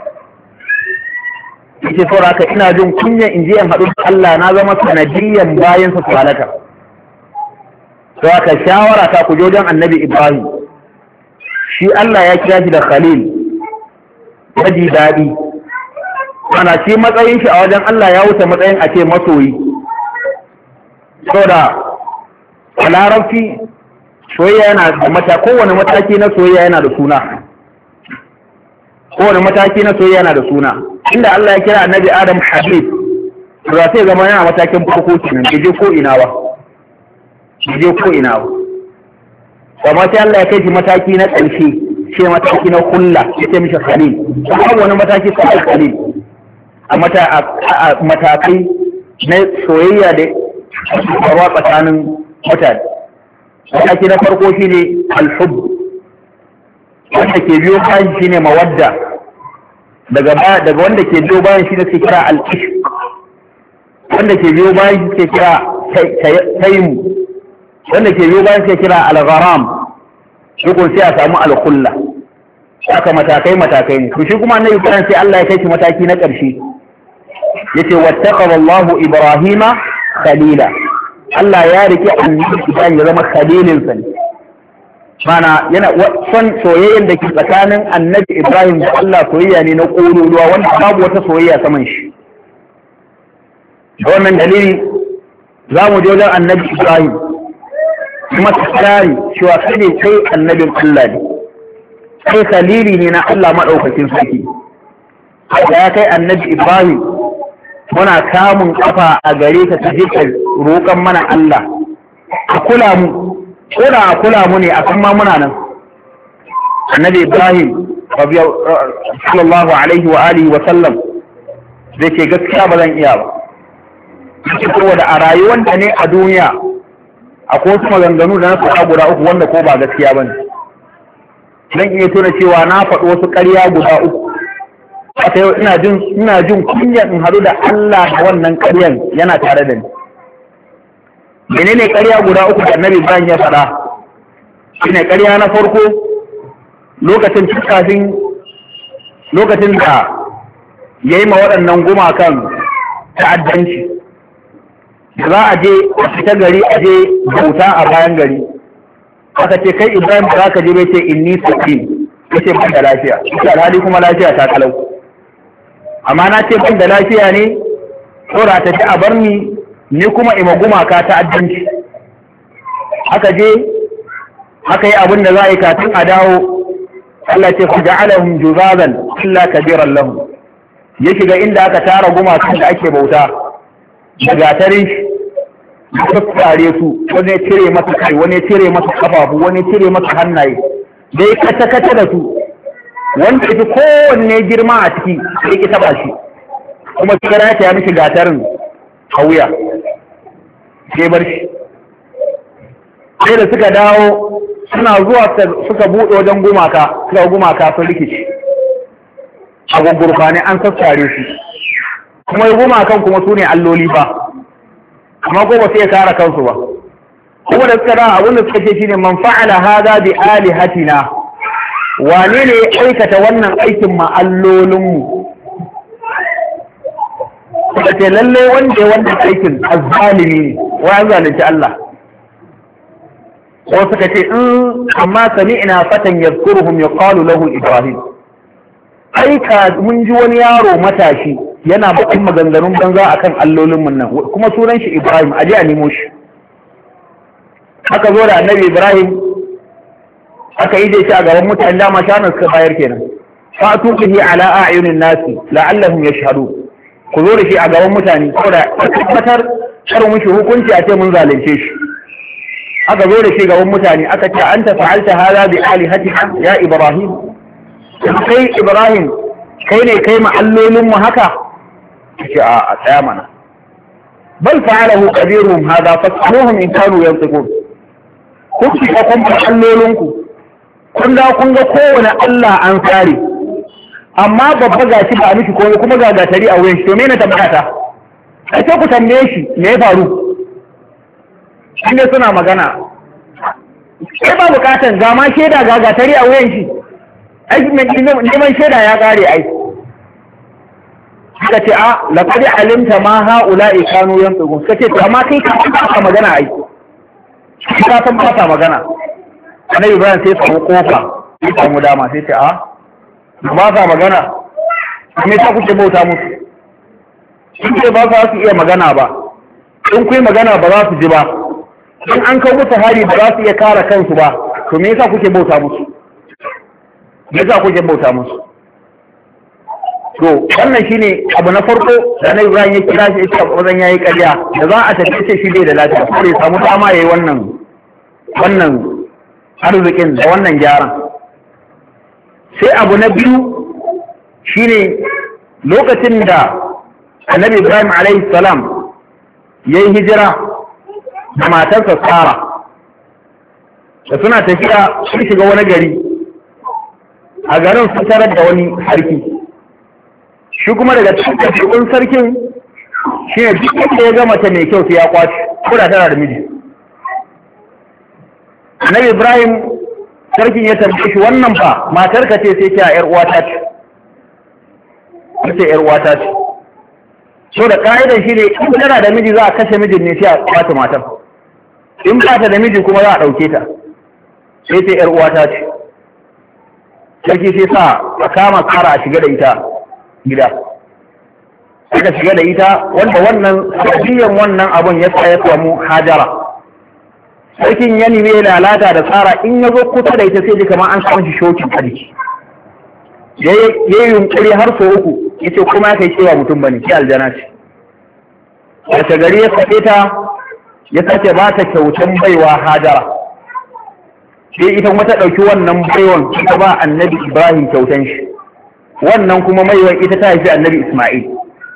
A: Yace saboda haka ina jin kunya in je in haɗu da Allah na zama sanadiyan bayan su halaka. To haka shawara ta ku jojan annabi Ibrahim, shi Allah ya kira shi da Khalil, yaji daɗi. Ana shi matsayin shi a wajen Allah ya wuce matsayin a ce masoyi. Saboda a larabci soyayya yana da kowane mataki na soyayya yana da suna. Kowane mataki na soyayya yana da suna. Inda Allah ya kira annabi Adam Habib, to za sai zama yana matakin farko kenan, bai je ko ina ba. Bai je ko ina ba. Amma sai Allah ya kai shi mataki na ƙarshe, shi mataki na kulla, ya ce mishi Khalil. Babu wani mataki sai Khalil. A matakai na soyayya da faruwa tsakanin mutane. Mataki na farko shi ne alhub, wanda ke biyo bayan shi ne mawadda, daga wanda ke biyo bayan shi ne ke kira al'ishq, wanda ke biyo bayan shi ke kira taimu, wanda ke biyo bayan shi ke kira al-gharam, dukun sai a samu al-kulla. Haka matakai ne. To shi kuma annabi Ibrahim sai Allah ya kai shi mataki na ƙarshe. Yace wattaqala Allahu Ibrahima khalila. Allah ya rike annabi Ibrahim ya zama khalilin sa. mana yana son soyayyen da ke tsakanin annabi Ibrahim da Allah soyayya ne na ƙololuwa wanda babu wata soyayya saman shi. Da wannan dalili za mu je wajen annabi Ibrahim kuma tsari cewa kai ne kai annabin Allah ne, kai khalili ne na Allah maɗaukakin sarki. Da ya kai annabi Ibrahim muna kamun kafa a gare ka je ka roƙon mana Allah a kula mu, ko da a kula mu ne a kan ma muna nan. Annabi Ibrahim sallallahu alaihi wa alihi wa sallam zai ce gaskiya ba zan iya ba. Yake kowa da a rayuwar da ne a duniya akwai wasu maganganu da na faɗa guda uku wanda ko ba gaskiya ba ne. Zan iya tuna cewa na faɗi wasu ƙarya guda uku. Haka yau ina jin kunyar in haɗu da Allah da wannan ƙaryan yana tare da ni. Menene ƙarya guda uku da Annabi Ibrahim ya faɗa? Shine ƙarya na farko lokacin da ya yi ma waɗannan gumakan ta'addanci. Za a je a fita gari a je bauta a bayan gari. Aka ce kai Ibrahim ba za ka je bai ce inni sakin, ya ce ban da lafiya. Ita alhali kuma lafiya ta kalau. Amma na ce ban da lafiya ne, tsora ta ci a bar ni kuma ima gumaka ta addanci. Aka je, aka yi abin da za a yi kafin a dawo, Allah ce ku ja'alahum juzazan illa kabiran lahum. Ya shiga inda aka tara gumakan da ake bauta, da gatarin shi, ya tsare su, wani ya cire masa kai, wani ya cire masa kafafu, wani ya cire masa hannaye, dai kata-kata da su. Wanda ya fi kowanne girma a ciki sai ki taba shi, kuma kira ta ya mishi gatarin a wuya sai bar shi. Sai da suka dawo suna zuwa suka buɗe wajen gumaka sun rikici a gugurfa ne an sassare su, kuma gumakan kuma su ne alloli ba, amma ko ba sai ya kare kansu ba. Kuma da suka dawo abinda suka ce shine man fa'ala hada bi alihatina, wane ne ya aikata wannan aikin ma'allolinmu? Suka ce lalle wanda ya wannan aikin azzalimi ne, wa an zalunci Allah. Ko suka ce amma sami'na fatan yazkuruhum yuqalu lahu Ibrahim. Aika mun ji wani yaro matashi yana bakin maganganun banza akan allolinmu nan, kuma sunan shi Ibrahim, aje a nemo shi. Aka zo da Annabi Ibrahim aka yi shi a gaban mutane, dama shanar suka bayar kenan. Fatu bihi ala a'yunin nasi la'allahum yashhadu. Ku zo da shi a gaban mutane saboda a tabbatar kar mu shi hukunci a ce mun zalunce shi. Aka zo da shi gaban mutane aka ce anta fa'alta hada bi alihatika ya Ibrahim. Kai Ibrahim kai ne kai ma'allolin mu haka? Ce a tsaya mana. Bal fa'alahu kabiruhum hada fas'aluhum in kanu yantiqun. Ku ci kun ma'allolinku. Kun ga kowane Allah an tsare, amma babba ga shi ba a miki komai kuma ga gatari a wuyan shi, to me na tabbata? A ce ku tambaye shi me ya faru? Shi ne suna magana. Sai ba bukatan ga ma shaida ga gatari a wuyan shi, aiki neman shaida ya kare aiki. Suka ce a laqad alimta ma ha'ula'i kanu yantiqun. Suka ce to amma kai ka magana aiki. Ka san ba ta magana. Annabi Ibrahim sai samu kofa, sai samu dama sai ce a ba sa magana, me ta kuke bauta musu? In ce ba za su iya magana ba, in kuyi magana ba za su ji ba, in an kawo musu hari ba za su iya kare kansu ba, to me yasa kuke bauta musu? Me yasa kuke bauta musu? To wannan shine abu na farko da Annabi Ibrahim ya kira shi ita bazan yayi ƙarya da za a tafi ce shi bai da lafiya, sai ya samu dama yayi wannan arzikin da wannan gyaran. Sai abu na biyu shine lokacin da Annabi Ibrahim alaihi salam yayi hijira da matarsa Sara, da suna tafiya sun shiga wani gari, a garin sun tarar da wani sarki. Shi kuma daga cikin sarkin shine duk wanda ya ga mace mai kyau sai ya kwaci, ko da tana da miji. Annabi Ibrahim sarkin ya tambaye shi wannan fa matar ka ce, sai ta yar uwata ce. Sai yar uwata ce. So da kaidan shi ne in tana da miji za a kashe mijin ne sai a kwace matar. In ba ta da miji kuma za a dauke ta. sai ta ‘yar uwata ce, sarki sai sa a kama Sara a shiga da ita gida. Aka shiga da ita wanda wannan sabiyan wannan abun ya sa ya samu Hajara. Sarkin ya nime lalata da Sara in ya zo kusa da ita sai ji kamar an samu shi shokin a jiki. Ya yi yunkuri har sau uku, ya ce kuma ya kai cewa mutum ba ne, ke aljana ce. Wace gari ya sake ta, ya sake ba ta kyautan baiwa Hajara. Sai ita kuma ta ɗauki wannan baiwan ita ba annabi Ibrahim kyautan shi. Wannan kuma baiwan ita ta haifi annabi Ismail.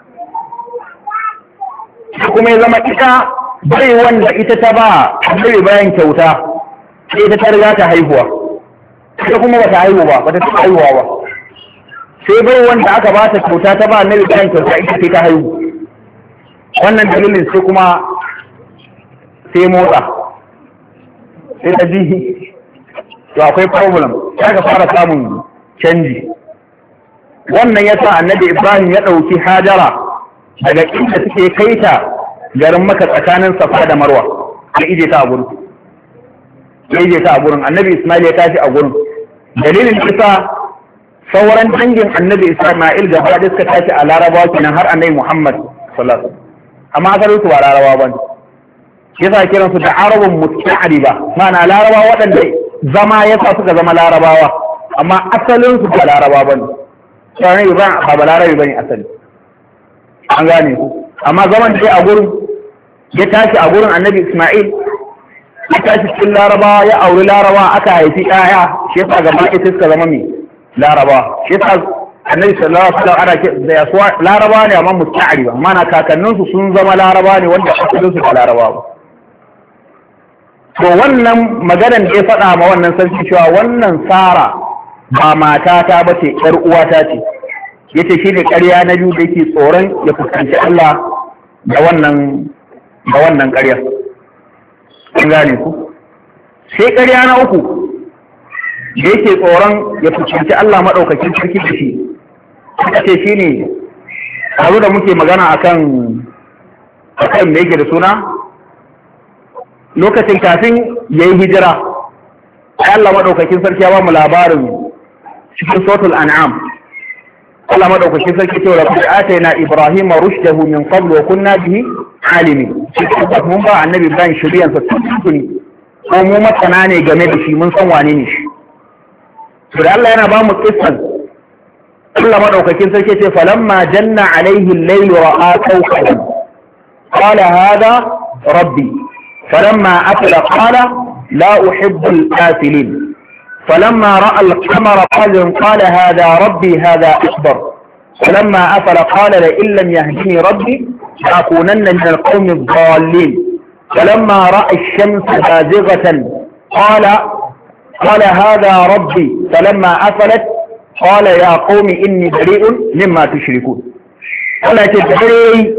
A: Kuma ya zama ita baiwan da ita ta ba annabi Ibrahim kyauta, sai ita ta riga ta haihuwa. Ita kuma ba ta haihu ba, ba ta taɓa haihuwa ba. Sai baiwan da aka ba ta kyauta ta ba annabi Ibrahim kyauta ita sai ta haihu. Wannan dalilin sai kuma sai motsa. Sai ta ji to akwai problem, ya ka fara samun canji. Wannan ya sa annabi Ibrahim ya ɗauki Hajara daga inda suke kai ta garin Makka tsakanin Safa da Marwa, ya ije ta a gurin. Ya ije ta a gurin, annabi Ismail ya tashi a gurin. Dalilin isa sauran dangin annabi Ismail gaba da suka tashi a Larabawa kenan har annabi Muhammad sallallahu alaihi wasallam. Amma asalin su ba Larabawa bane. Yasa kiransu da Arabun musta'riba, ma'ana Larabawa waɗanda zama yasa suka zama Larabawa, amma asalin su ba Larabawa bane. Sai ba Larabi bane asali. An gane ku. Amma zaman da a gurin ya tashi a gurin annabi Ismail, ya tashi cikin Larabawa, ya auri Larabawa, aka haifi ƴaƴa, shi yasa gaba ita suka zama mai Larabawa. Shi yasa annabi sallallahu alaihi wasallam ana da yasuwa Larabawa ne amma musta'riba, mana kakanninsu sun zama Larabawa ne wanda asalin su ba Larabawa. To wannan maganar da ya faɗa ma wannan sarki cewa wannan Sara ba matata ba ce, ‘yar uwata ce, ya ce shi ne ƙarya na biyu da yake tsoron ya fuskanci Allah da wannan ƙarya. An gane ku? Sai ƙarya na uku da yake tsoron ya fuskanci Allah maɗaukakin sarki da shi, suka ce shi ne, abu da muke magana akan da yake da suna, lokacin kafin ya yi hijira, Allah maɗaukakin sarki ya ba mu labarin cikin suratul An'am. Allah maɗaukakin sarki cewa laqad atayna Ibrahima rushdahu min qablu wa kunna bihi alimin. Mun ba annabi Ibrahim shiriyan sa tuntuni, ko mu masana ne game da shi, mun san wane ne shi. To da Allah yana ba mu kissan, Allah maɗaukakin sarki ce falamma janna alaihi al-layl ra'a kawkaban qala hadha rabbi. فلما أفل قال لا أحب الآفلين. فلما رأى القمر قال هذا ربي هذا أكبر. فلما أفل قال لئن لم يهدني ربي لأكونن من القوم الضالين. فلما رأى الشمس بازغة قال هذا ربي. فلما أفلت قال يا قوم إني بريء مما تشركون. قال تدري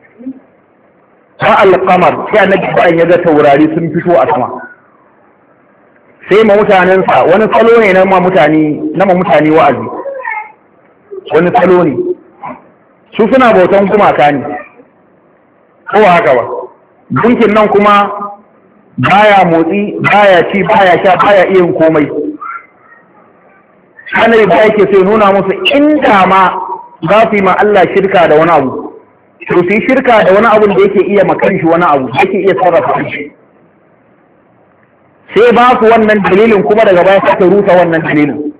A: alƙamar sai annabi bayan ya ga taurari sun fito a sama, sai ma mutanensa wani salo ne na mutane wa'azi, wani salo ne su suna bautan gumaka ne ko haka ba, gunkin nan kuma baya motsi, baya ci, baya sha, baya iya yin komai. Annabi ba yake sai nuna musu inda ma za su yi ma Allah shirka da wani abu, to su yi shirka da wani abun da yake iya makan shi wani abu, yake iya sarrafa shi. Sai ba su wannan dalilin kuma daga baya suka rusa wannan dalilin.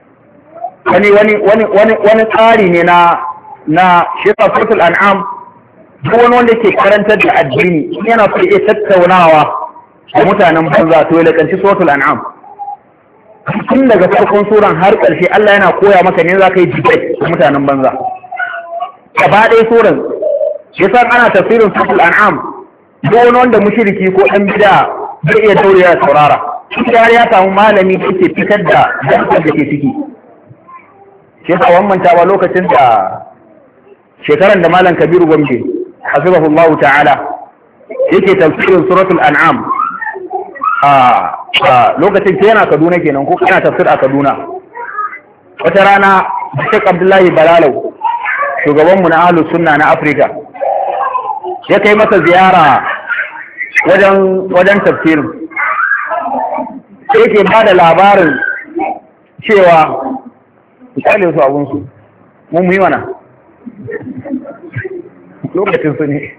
A: Wani tsari ne na shirka suratul An'am, duk wani wanda ke karantar da addini yana so iya tattaunawa da mutanen banza to ya lakanci suratul An'am. Tun daga farkon suran har ƙarshe Allah yana koya maka ne za ka yi debate da mutanen banza. Gaba ɗaya suran yasa ana tafsirin suratul An'am, duk wani wanda mushriki ko ɗan bid'a zai iya daure ya saurara. Shi har ya samu malami da yake fitar da dukkan da ke ciki. Shi yasa wannan manta lokacin da shekaran da Malam Kabiru Gombe hasibahullahu ta'ala yake tafsirin suratul An'am a lokacin ke yana Kaduna kenan ko kana tafsir a Kaduna. Wata rana Sheikh Abdullahi Balalau, shugabanmu na Ahlus Sunna na Afirka, ya kai masa ziyara wajen tafsirin. sai ke ba da labarin cewa misali su abunsu mun yi mana lokacin su ne.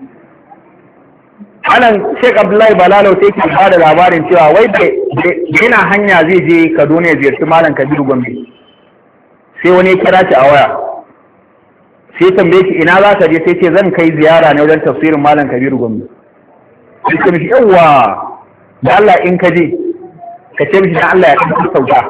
A: Anan Sheikh Abdullahi Balalau sai ke ba da labarin cewa wai da yana hanya zai je Kaduna ya ziyarci Malam Kabiru Gombe, sai wani ya kira shi a waya, sai tambaye shi ina za ka je, sai ce zan kai ziyara ne wajen tafsirin Malam Kabiru Gombe. Sai ce mishi yawwa da Allah in ka je ka ce mishi na Allah ya ɗan sauka.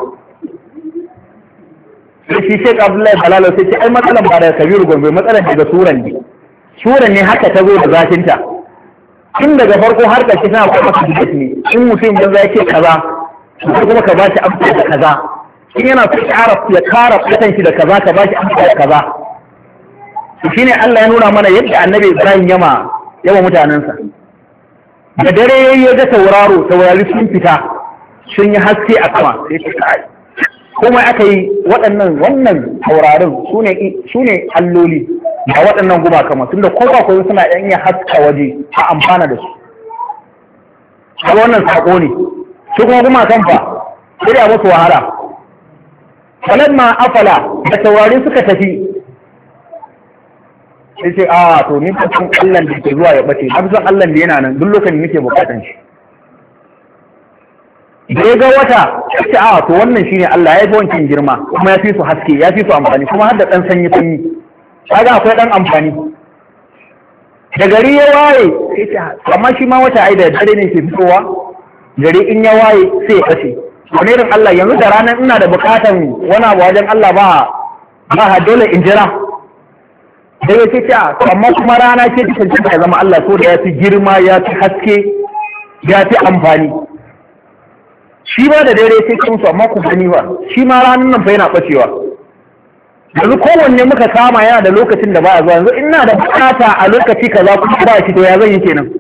A: Sai shi Sheikh Abdullahi Balalau sai ce ai matsalan ba daga Kabiru Gombe, matsalan daga suran ne. Suran ne haka ta zo da zafinta. Tun daga farko har ƙarshe tana kuma maka duk ne. In mutum ya zai ce kaza, sai kuma ka ba shi amsa da kaza. In yana so ya kara fatan shi da kaza ka ba shi amsa da kaza. Shi ne Allah ya nuna mana yadda Annabi Ibrahim yama mutanensa. Da dare yayi ya ga taurari sun fita, sun yi haske a sama, sai ce kai. Kuma aka yi wannan taurarin su ne alloli da waɗannan gumaka ma, tunda kowa kuma suna ɗan iya haska waje a amfana da su. Kaga wannan sako ne. Su kuma gumakan fa sai da musu wahala. Falamma afala da taurari suka tafi, sai ce to ni san Allah da ke zuwa ya bace, na san Allah da yana nan duk lokacin nake bukatan shi. Da ya ga wata, ce to wannan shine Allah, ya fi wancan girma kuma ya fi su haske, ya fi su amfani, kuma har da ɗan sanyi. Kaga akwai ɗan amfani. Da gari ya waye, sai ce amma shi ma wata ai da dare ne ke fitowa, gari in ya waye sai ya kashe. Wani irin Allah yanzu da ranar ina da bukatan wani abu wajen Allah ba dole in jira. Da ya ce amma kuma rana ce ta cancanta ya zama Allah, so da ya fi girma, ya fi haske, ya fi amfani. Shi ba da dare sai kansu amma ku gani ba, shi ma ranar nan fa yana ɓacewa. Yanzu kowanne muka kama yana da lokacin da ba a zuwa, yanzu ina da bukata a lokaci kaza kuma ba shi, to ya zan yi kenan.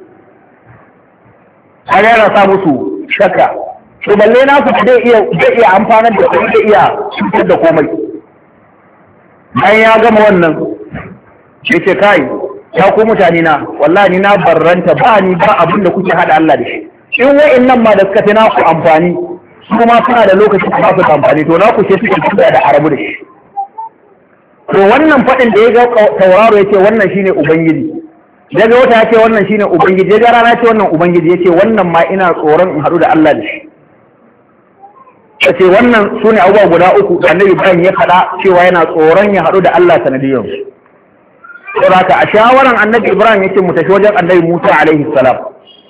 A: Har yana sa musu shakka. To balle na ku zai iya amfanar da kuma zai iya cutar da komai. Bayan ya gama wannan, ya ce kai, ya ku mutane na, wallahi ni na barranta ba abin da kuke haɗa Allah da shi. In wa'innan ma da suka fi naku amfani, su ma suna da lokacin da ba su amfani, to naku ce suke cuta da arabu da shi. To wannan faɗin da ya ga tauraro ya ce wannan shine Ubangiji, ya ga wata ya ce wannan shine Ubangiji, ya ga rana ce wannan Ubangiji, ya ce wannan ma ina tsoron in haɗu da Allah da shi. Ya ce wannan su ne abubuwa guda uku da Annabi Ibrahim ya faɗa cewa yana tsoron ya haɗu da Allah sanadiyyar su. Saboda a shawaran Annabi Ibrahim ya ce mu tafi wajen Annabi Musa alaihi salam.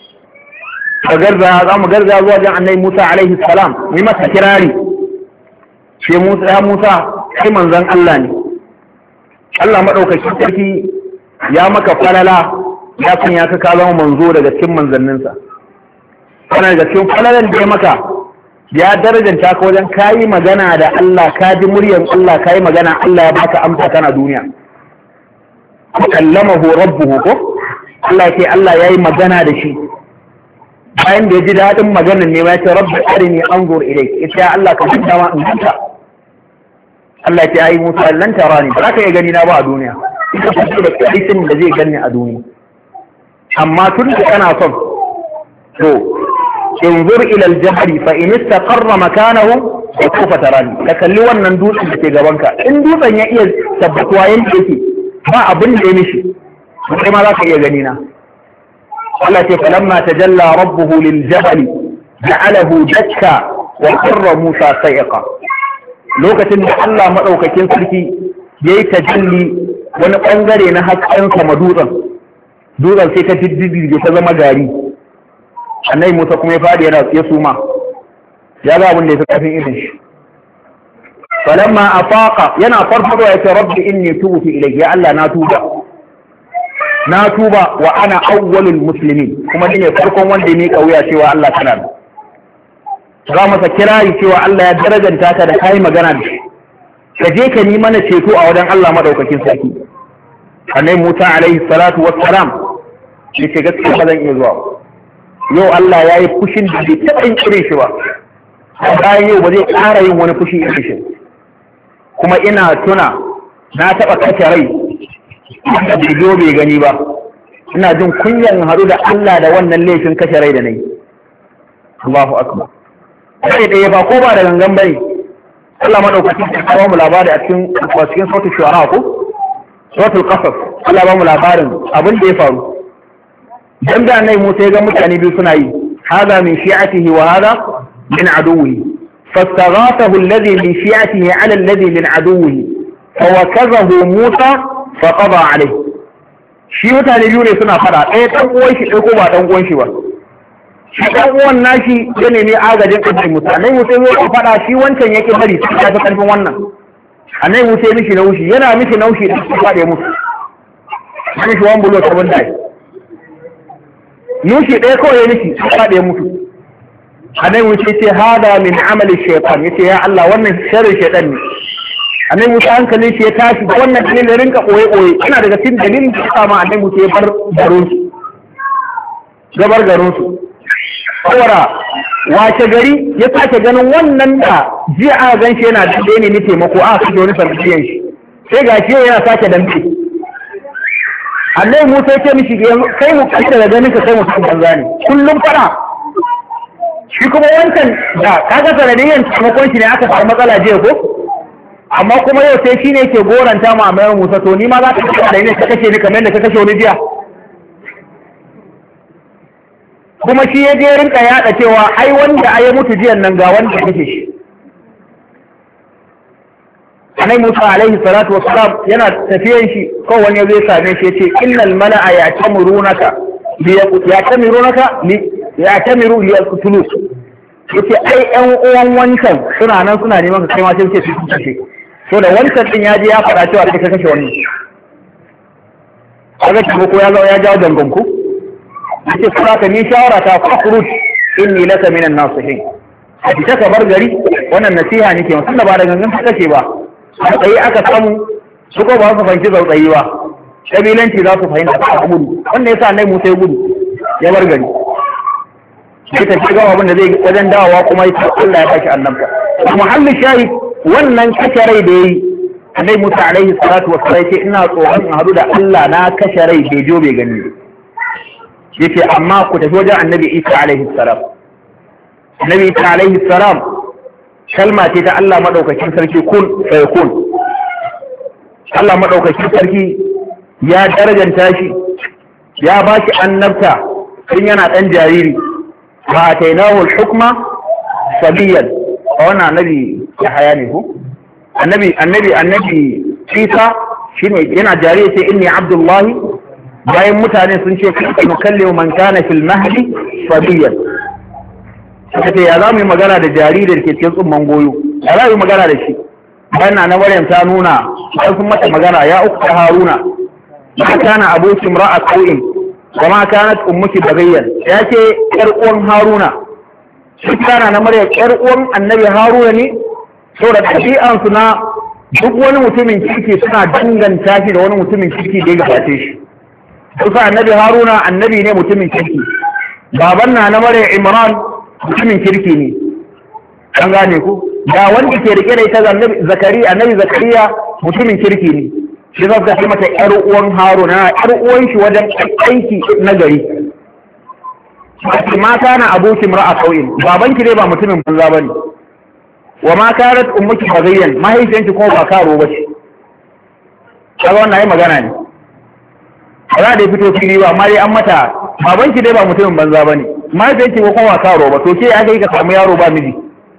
A: Za mu garza zuwa wajen Annabi Musa alaihi salam, mu yi masa kirari. Ce Musa kai manzon Allah ne. Allah maɗaukakin sarki ya maka falala, ya sanya ka zama manzo daga cikin manzanninsa. Kana daga cikin falalan da ya maka, ya darajanta ka wajen kayi magana da Allah, ka ji muryar Allah, kayi magana Allah ya baka amsa kana duniya. Kallamahu rabbuhu ko? Allah ya ce Allah ya yi magana da shi. Bayan da ya ji daɗin maganar ne ya ce rabbi arini anzur ilayk. Ita ya Allah ka fita ma in hanta. Allah ya ce ai Musa lan tarani, ba za ka iya gani na ba a duniya. Ita ce da kaitin da zai gani a duniya. Amma tun da kana son to انظر الى الجبل فان استقر مكانه فسوف تراني. ka kalli wannan dutsen da ke gabanka, in dutsen ya iya tabbatuwa yanda yake ba abin da ya mishi, sai ma za ka iya gani na. Allah ce falamma tajalla rabbuhu lil jabal ja'alahu dakka wa qarra Musa sa'iqa. Lokacin da Allah madaukakin sarki yayi tajalli wani bangare na hasken sama dutsen sai ta diddige ta zama gari. Annabi Musa kuma ya fadi ya suma, ya ga abin da ya fi kafin irin shi. Falamma afaqa yana farfado ya ce rabbi inni tubtu ilayka, ya Allah na tuba wa ana awwalul muslimin, kuma ni ne farkon wanda ne kauya cewa Allah kana da. Za masa kirari cewa Allah ya darajanta ka da kai magana da shi. Ka je ka ni mana ceto a wajen Allah madaukakin sarki. Annabi Musa alaihi salatu wassalam yace gaskiya ba zan iya zuwa. Yau Allah ya yi fushin da bai taɓa yin irin shi ba, bayan yau ba zai ƙara yin wani fushi irin shi. Kuma ina tuna na taɓa kashe rai da bidiyo bai gani ba, ina jin kunyan haɗu da Allah da wannan laifin kashe rai da na yi. Allahu akbar. sai ɗaya ba ko ba da gangan bane Allah madaukaki ya kawo mu labari a cikin sautin shuara ko sautul qasas Allah ba mu labarin abin da ya faru dan da annabi Musa ya ga mutane biyu suna yi hada min shi'atihi wa hada min aduwwihi fastaghathahu alladhi min shi'atihi 'ala alladhi min aduwwihi fawakazahu Musa faqada alayhi shi mutane biyu ne suna fada ɗaya ɗan uwan shi ɗaya ko ba ɗan uwan shi ba shi ɗan uwan nashi ya nemi agajin annabi Musa annabi Musa ya fada shi wancan yake bari sai ya fi karfin wannan annabi Musa ya mishi naushi yana mishi naushi da shi fade musu wani shi wan bulo sabon dai nushi ɗaya kawai ya mishi sai fade musu annabi Musa ce hada min amali shaytan yace ya Allah wannan sharri shaytan ne annabi Musa hankalin shi ya tashi da wannan dalilin rinka koye ina daga cikin dalilin da ya sa ma annabi Musa ya bar garin su gabar garin su kawara wace gari ya sake ganin wannan da jiya aka gan shi yana da ne ni taimako a kashe wani sarkiyan shi sai ga shi yana sake dambe annabi Musa ya ce mishi kai mu kai daga ganin ka kai mu kan banza ne kullum fara shi kuma wancan da kaga sanadiyan taimakon shi ne aka samu matsala jiya ko amma kuma yau sai shi ne ke goranta ma mai Musa to ni ma za ka kashe da ni ka kashe ni kamar da ka kashe wani jiya kuma shi ya je rinka yada cewa ai wanda ai mutu jiyan nan ga wanda kake shi anai Musa alaihi salatu wassalam yana tafiyan shi ko wani zai same shi yace innal mala'a ya'tamurunaka ya'tamiru liyaqtulu yace ai ƴan uwan wancan suna nan suna neman ka kai ma sai su kashe so da wancan din ya je ya fara cewa kai ka kashe wannan kaga ko ya jawo dangon ku yace kuma ka ni shawara ta fakhruj inni laka minan nasihin a fita ka bar gari wannan nasiha nake maka tunda ba da gangan ka kace ba sai aka samu su ko ba su fahimci zautsayi ba kabilanci za su fahimta ta gudu wannan yasa nai Musa ya gudu ya bar gari sai ta shiga abin da zai wajen dawowa kuma ya Allah ya baki annabta muhallin shahid wannan kashe rai da yayi annabi Musa alaihi salatu wassalam yace ina tsoron in hadu da Allah na kashe rai bai jo bai gani yace amma ku tafi wajen annabi Isa alaihi salam annabi Isa alaihi salam kalma ce ta Allah madaukakin sarki kun fayakun Allah madaukakin sarki ya darajanta shi ya ba shi annabta tun yana dan jariri ba atainahu al-hukma sabiyan wannan annabi ya haya ne ko annabi Isa shine yana jariri sai inni abdullahi bayan mutane sun ce kai nukallimu man kana fil mahdi sabiyan suka ce ya za mu yi magana da jaririn da ke cikin tsumman goyo ya za mu yi magana da shi bayan na Maryam ta nuna sai sun mata magana ya uku ta Haruna ma kana abuki imra'a qawin wa ma kanat ummuki baghiyan ya ce yar uwan Haruna shi kana na Maryam yar uwan annabi Haruna ne saboda ɗabi'an su na duk wani mutumin kirki suna danganta shi da wani mutumin kirki da ya gabace shi kusa annabi Haruna annabi ne mutumin kirki baban na Maryam Imran mutumin kirki ne an gane ku da wanda ke rike da ita annabi Zakariya mutumin kirki ne shi zaka ce mata yar uwan Haruna yar uwan shi wajen aiki na gari ma kana abuki mar'a qawin babanki dai ba mutumin banza bane wa ma kanat ummuki baghiyan mahaifiyanki ko ba karo bace kaga wannan ai magana ne ba za da fito fili ba amma dai an mata babanki dai ba mutumin banza bane mahaifiyanki ko kuma karo ba to ke aka yi ka samu yaro ba miji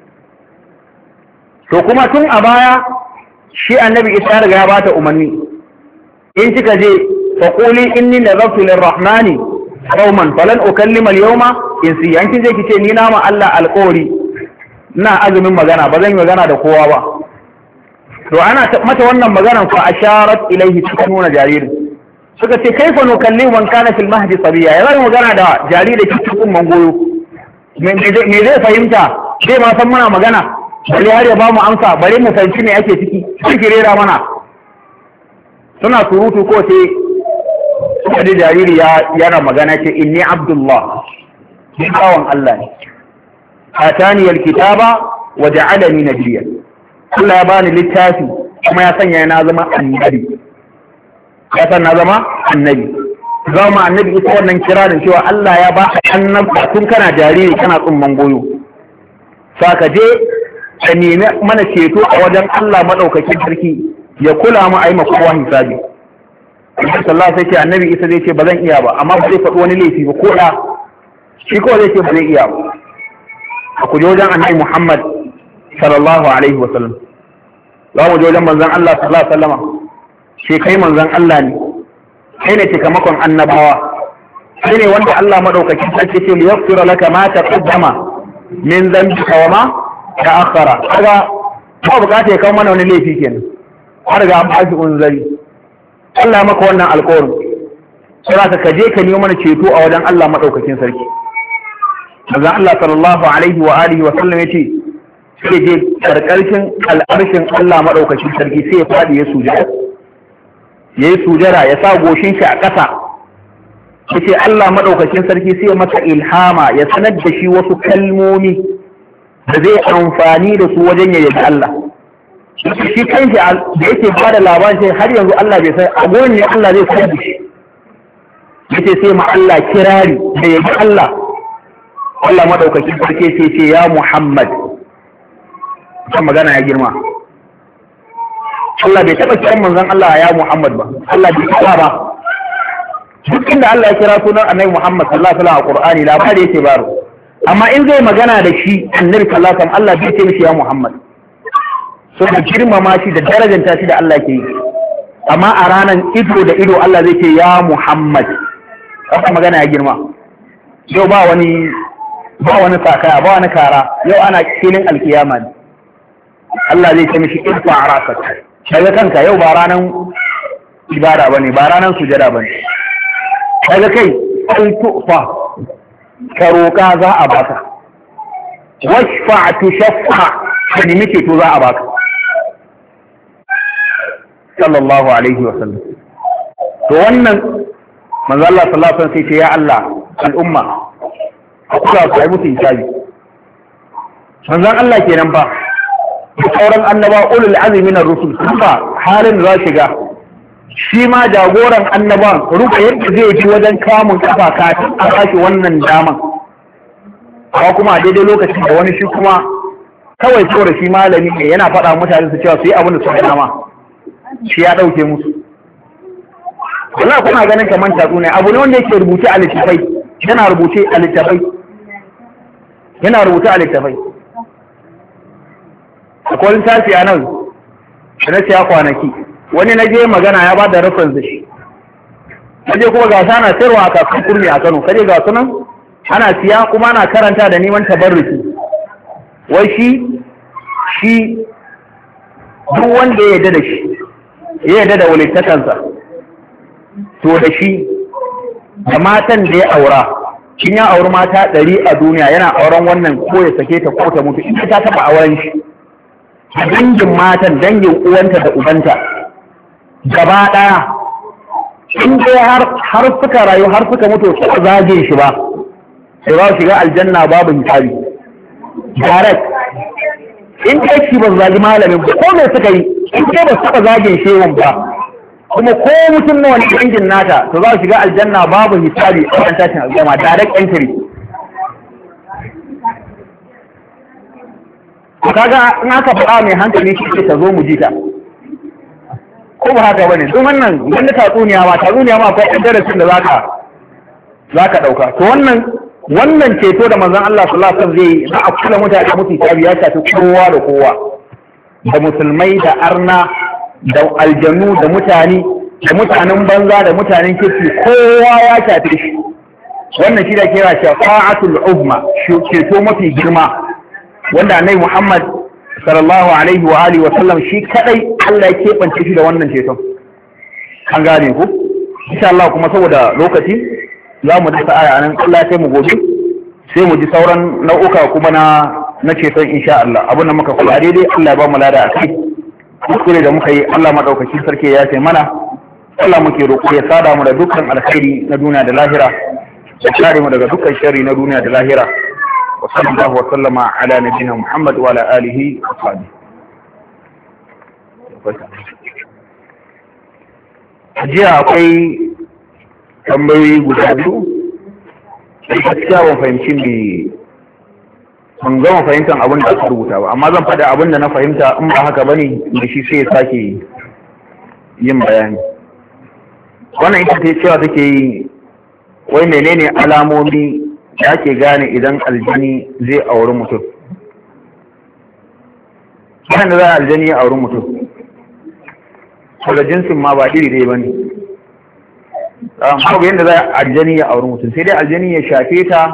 A: to kuma tun a baya shi annabi Isa riga ya bata umarni in kika je fa quli inni nazartu lirrahmani qauman falan ukallima al-yawma insi yankin zai kice ni na ma Allah alƙawari ina azumin magana ba zan yi magana da kowa ba to ana mata wannan maganar fa asharat ilaihi cikin nuna jaririn suka ce kaifa nukallimu man kana fil mahdi sabiya ya zai magana da jariri da cikin umman goyo me zai fahimta sai ma san muna magana bari har ya ba mu amsa bari mu fahimci me ake ciki sai rera mana suna surutu ko sai suka ji jariri yana magana ce inni abdullah ni bawan Allah ne atani alkitaba wa ja'alani nabiyyan Allah ya bani littafi kuma ya sanya na zama annabi ya san na zama annabi zama annabi ita wannan kirarin cewa Allah ya ba ka annabta tun kana jariri kana tsumman goyo saka je ka nemi mana ceto a wajen Allah madaukakin sarki ya kula mu ai kowa hisabi. Allah sallallahu alaihi wasallam annabi Isa zai ce ba zan iya ba, amma ba zai faɗi wani laifi ba ko da shi kawai zai ce ba zai iya ba. A ku je wajen annabi Muhammad sallallahu alaihi wasallam, za mu je wajen manzon Allah sallallahu alaihi wasallam, shi kai manzon Allah ne, kai ne cikamakon annabawa, kai ne wanda Allah madaukakin sarki ce liyaghfira laka ma taqaddama min dhanbika wa ma ta'akhkhara. Kaga ba bukata ya kawo mana wani laifi kenan, har ga an bashi unzari. Allah maka wannan alƙawarin, sai ka je ka nemo mana ceto a wajen Allah madaukakin sarki. Manzon Allah sallallahu alaihi wa alihi wa sallam yace sai je karkarshin al'arshin Allah madaukakin sarki sai ya fadi ya sujada. Yayi sujada ya sa goshin shi a ƙasa. Yace Allah madaukakin sarki sai ya masa ilhama ya sanar da shi wasu kalmomi da zai amfani da su wajen ya yabi Allah. Shi kanshi da yake ba da labarin sai har yanzu Allah bai sai a gurin ne Allah zai sanar da shi. Yace sai ma Allah kirari da yabi Allah. Allah madaukakin sarki sai ce ya Muhammad. Kan magana ya girma. Allah bai taɓa kiran manzon Allah ya Muhammad ba. Allah bai taɓa ba. Duk inda Allah ya kira sunan Annabi Muhammad sallallahu alaihi wasallam a Qur'ani labari yake baro. Amma in zai magana da shi Annabi sallallahu alaihi wasallam Allah bai ce mishi ya Muhammad. So da girmama shi da darajanta shi da Allah ke yi. Amma a ranar ido da ido Allah zai ce ya Muhammad. Haka magana ya girma. Yau ba wani sakaya, ba wani kara, yau ana filin alkiyama ne. Allah zai ce mishi irfa a rasar. Daga kanka yau ba ranar ibada ba ne, ba ranar sujada ba ne. Daga kai, altufa, ka roƙa za a baka. Washfa tushaffa, ka nemi ceto za a baka. Sallallahu alaihi wa sallam. To wannan, manzo Allah sallallahu alaihi wa sallam sai ce ya Allah, al'umma, a kula su ai musu hisabi. Manzon Allah kenan fa sauran annaba ulul azmi na rusul kuma halin za shiga shi ma jagoran annaban ruka yadda zai ji wajen kamun kafa kafin a bashi wannan daman. Amma kuma a daidai lokacin da wani shi kuma kawai saboda shi malami ne yana faɗa mutane su cewa su yi abin da suka dama shi ya ɗauke musu. Wallahi kuna ganin kamar tatsu ne abu ne wanda yake rubuce a littafai yana rubuce a littafai yana rubuta a littafai. Akwai littafi a nan da na siya kwanaki wani na je magana ya ba da reference da shi. Na je kuma gasa na sayarwa a kasuwar kurmi a Kano, kaje ga sunan ana siya kuma ana karanta da neman tabarruki. Wai shi duk wanda ya yarda da shi ya yarda da walittakansa to da shi da matan da ya aura in ya auri mata 100 a duniya yana auren wannan ko ya sake ta ko ta mutu in ta taba auren shi a dangin matan dangin uwanta da ubanta gaba daya in dai har suka rayu har suka mutu suka zage shi ba sai ba shiga aljanna babu hisabi direct. In dai shi ba zagi malamin ba ko me suka yi in dai ba suka zage shehun ba kuma ko mutum na wani dangin nata to za su shiga aljanna babu hisabi a kan tashin aljanna direct entry. To kaga in aka faɗa mai hankali shi ce ta zo mu ji ta ko ba haka bane don wannan wanda tatsuniya ma akwai ɗan darasin da zaka ɗauka. To wannan ceto da manzon Allah sallallahu alaihi wasallam zai yi na akula mutane mutu hisabi ya shafi kowa da kowa da musulmai da arna da aljanu da mutanen banza da mutanen kirki kowa ya shafe shi. Wannan shi da kira shafa'atul uzma, ceto mafi girma wanda annabi Muhammad sallallahu alaihi wa alihi wa sallam shi kadai Allah ya kebance shi da wannan ceton. An gane ku insha Allah kuma saboda lokaci za mu dasa aya nan Allah sai mu gobe sai mu ji sauran nau'uka kuma na ceton insha Allah. Abin da muka kula daidai Allah ya ba mu lada a kai. Kuskure da muka yi Allah madaukakin sarki ya ce mana. Allah muke roƙo ya sada mu da dukkan alkhairi na duniya da lahira ya kare mu daga dukkan sharri na duniya da lahira. Wa sallallahu wa sallama ala nabiyyina Muhammad wa ala alihi wa sahbihi. Jiya akwai tambayoyi guda biyu. Gaskiya ban fahimci ban gama fahimtar abin da aka rubuta ba, amma zan faɗi abin da na fahimta, in ba haka bane da shi sai ya sake yin bayani. Wannan ita ce cewa take yi wai menene alamomi da ake gane idan aljani zai auri mutum. Bayan da za a aljani ya auri mutum, saboda jinsin ma ba iri ɗaya ba ne. Babu yadda za a aljani ya auri mutum, sai dai aljani ya shafe ta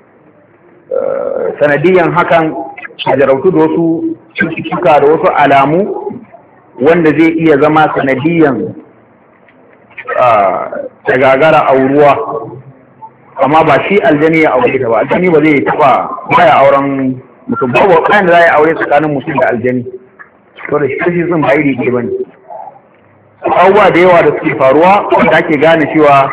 A: sanadiyan hakan a jarautu da wasu cututtuka da wasu alamu wanda zai iya zama sanadiyan ta gagara auruwa, amma ba shi aljani ya aure ta ba. Aljani ba zai taba baya auren mutum, babu kayan da za a aure tsakanin mutum da aljani, to da shi sun ba iri ɗaya ba ne. Abubuwa da yawa da suke faruwa wanda ake gane cewa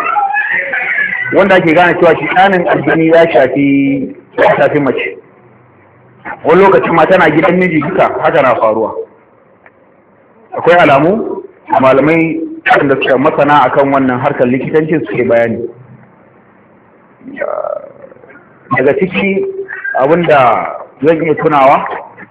A: shi ɗanin aljani ya shafi mace. Wani lokacin ma tana gidan miji duka haka na faruwa. Akwai alamu malamai da suka masana akan wannan harkar likitancin suke bayani. Daga ciki abinda zan iya tunawa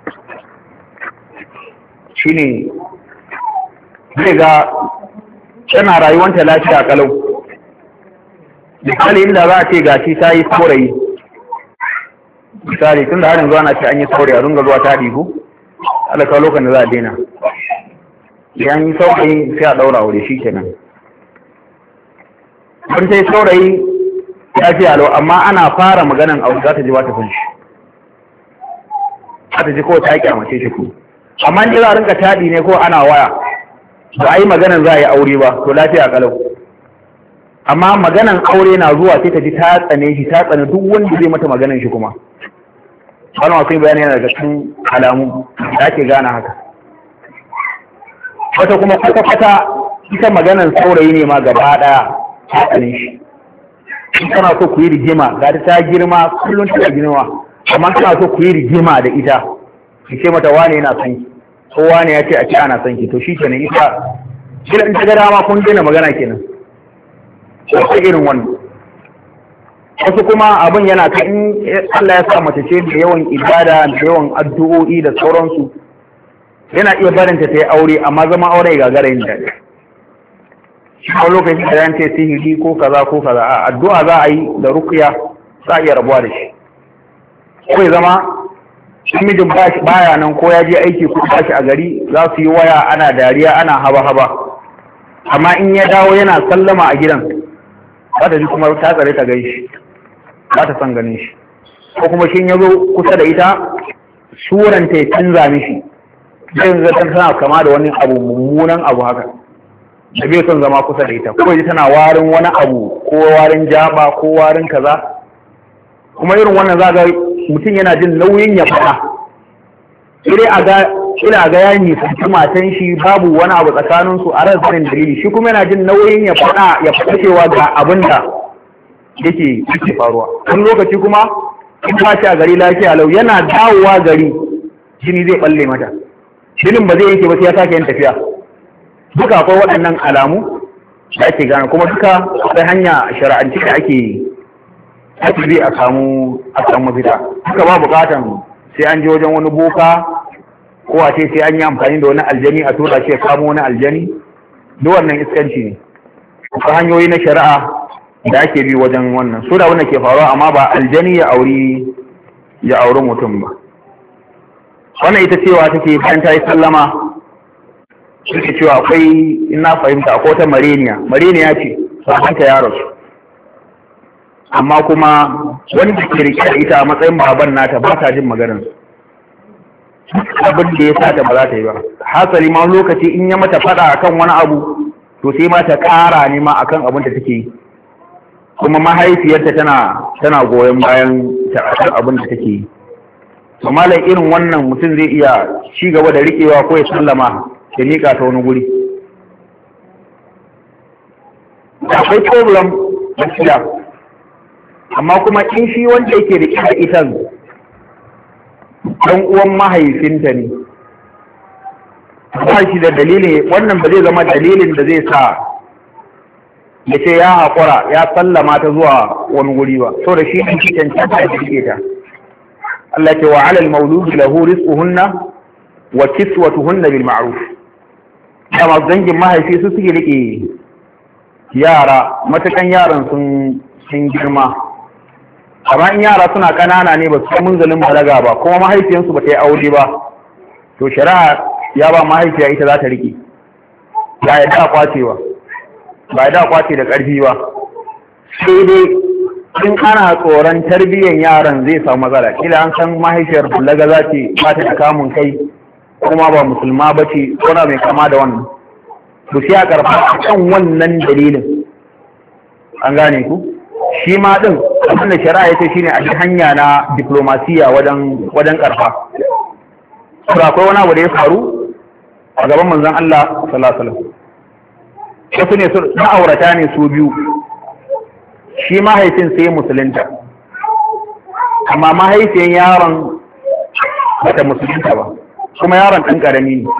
A: shine zai ga tana rayuwanta lafiya kalau. Misali inda za a ce gashi ta yi saurayi, misali tun da harin zuwa na ce an yi saurayi a runga zuwa ta ɗigo, alaka lokacin da za a daina. Idan yi saurayi sai a ɗaura aure shi kenan. Kun ta yi saurayi ya ce alo, amma ana fara maganan aure za ta ji ba ta fin shi. Za ta ji ko ta kyamace shi ku. Amma in za a rinka taɗi ne ko ana waya, ba a yi maganan za a yi aure ba, to lafiya kalau. Amma maganan aure na zuwa sai ta ji ta tsane shi, ta tsane duk wanda zai mata maganan shi kuma. Wani akwai bayani yana daga cikin alamu da ake gane haka. Wata kuma kwata-kwata ita maganan saurayi ne ma gaba ɗaya ta tsane shi. In kana so ku yi rigima, ga ta girma kullum ta girma, amma kana so ku yi rigima da ita, ki ce mata wane yana son ki, ko wane ya ce a ce ana son ki, to shi kenan ita, shi in ta ga dama kun daina magana kenan. Wasu irin wannan. Wasu kuma abin yana kan in Allah ya sa mace ce da yawan ibada da yawan addu'o'i da sauransu, yana iya barinta ta yi aure amma zama aure ga gagara yin daɗi. Shi a lokacin da yan ce sihiri ko kaza a addu'a za a yi da ruqya za a iya rabuwa da shi. Ko ya zama shi mijin baya nan ko ya je aiki ko ba shi a gari, za su yi waya ana dariya ana haba-haba. Amma in ya dawo yana sallama a gidan, za ta ji kuma ta tsare ta gan shi, za ta san ganin shi. Ko kuma shi ya zo kusa da ita, suranta ya canza mishi, zai zata tana kama da wani abu mummunan abu haka, da bai son zama kusa da ita, ko yaji tana warin wani abu ko warin jaba ko warin kaza. Kuma irin wannan za ga mutum yana jin nauyin ya faɗa, ina ga ya nisanci matan shi babu wani abu tsakaninsu a ran sanin dalili, shi kuma yana jin nauyin ya faɗa cewa ga abin da yake faruwa. Wani lokaci kuma in ba shi a gari lafiya lau, yana dawowa gari jini zai balle mata, jinin ba zai yanke ba sai ya sake yin tafiya. Duka akwai waɗannan alamu da ake gane, kuma duka akwai hanya shari'anci da ake bi a samu mafita. Duka ba bukatan sai an je wajen wani boka ko a ce sai an yi amfani da wani aljani a tura shi ya kamo wani aljani, duk wannan iskanci ne. Akwai hanyoyi na shari'a da ake bi wajen wannan, su da wannan ke faruwa, amma ba aljani ya auri mutum ba. Wannan ita cewa take bayan ta yi sallama, suke cewa akwai, ina fahimta, akwai wata mareniya ce sabanta ya rasu, amma kuma wani da ke rike da ita a matsayin baban nata ba ta jin maganar abin da ya sa ta ba za ta yi ba. Hasali ma lokaci in ya mata fada akan wani abu, to sai ma ta kara ne ma akan abin da take yi, kuma mahaifiyarta tana goyon bayan ta akan abin da take yi. To malam irin wannan mutum zai iya ci gaba da riƙewa ko ya sallama ya miƙa ta wani guri. Akwai problem gaskiya, amma kuma in shi wanda yake riƙe da ita ɗan uwan mahaifinta ne, ba shi da dalili, wannan ba zai zama dalilin da zai sa ya ce ya haƙura ya sallama ta zuwa wani guri ba, so da shi ne cancanta da riƙe ta. Allah ce wa 'alal mawludi lahu rizquhunna wa kiswatuhunna bil ma'ruf. Dama dangin mahaifi su suke rike yara matakan yaran sun girma. Amma in yara suna kanana ne ba su kai munzalin balaga ba kuma mahaifiyansu ba ta yi aure ba, to shari'a ya ba mahaifiya ita za ta rike. Ba ya da kwacewa, ba ya da kwace da ƙarfi ba. Sai dai in ana tsoron tarbiyyar yaran zai samu matsala. Kila an san mahaifiyar balaga za ta ba ta da kamun kai kuma ba musulma ba ce ko na mai kama da wannan. To sai a karfa kan wannan dalilin. An gane ku? Shi ma din abin da shari'a ya ce shine a hanya na diplomasiya wajen karfa. Sura akwai wani abu da ya faru a gaban manzon Allah sallallahu alaihi wasallam. Wasu ne ma'aurata ne su biyu. Shi mahaifin sai musulunta. Amma mahaifiyan yaron bata musulunta ba. Kuma yaron ɗan ƙarami ne.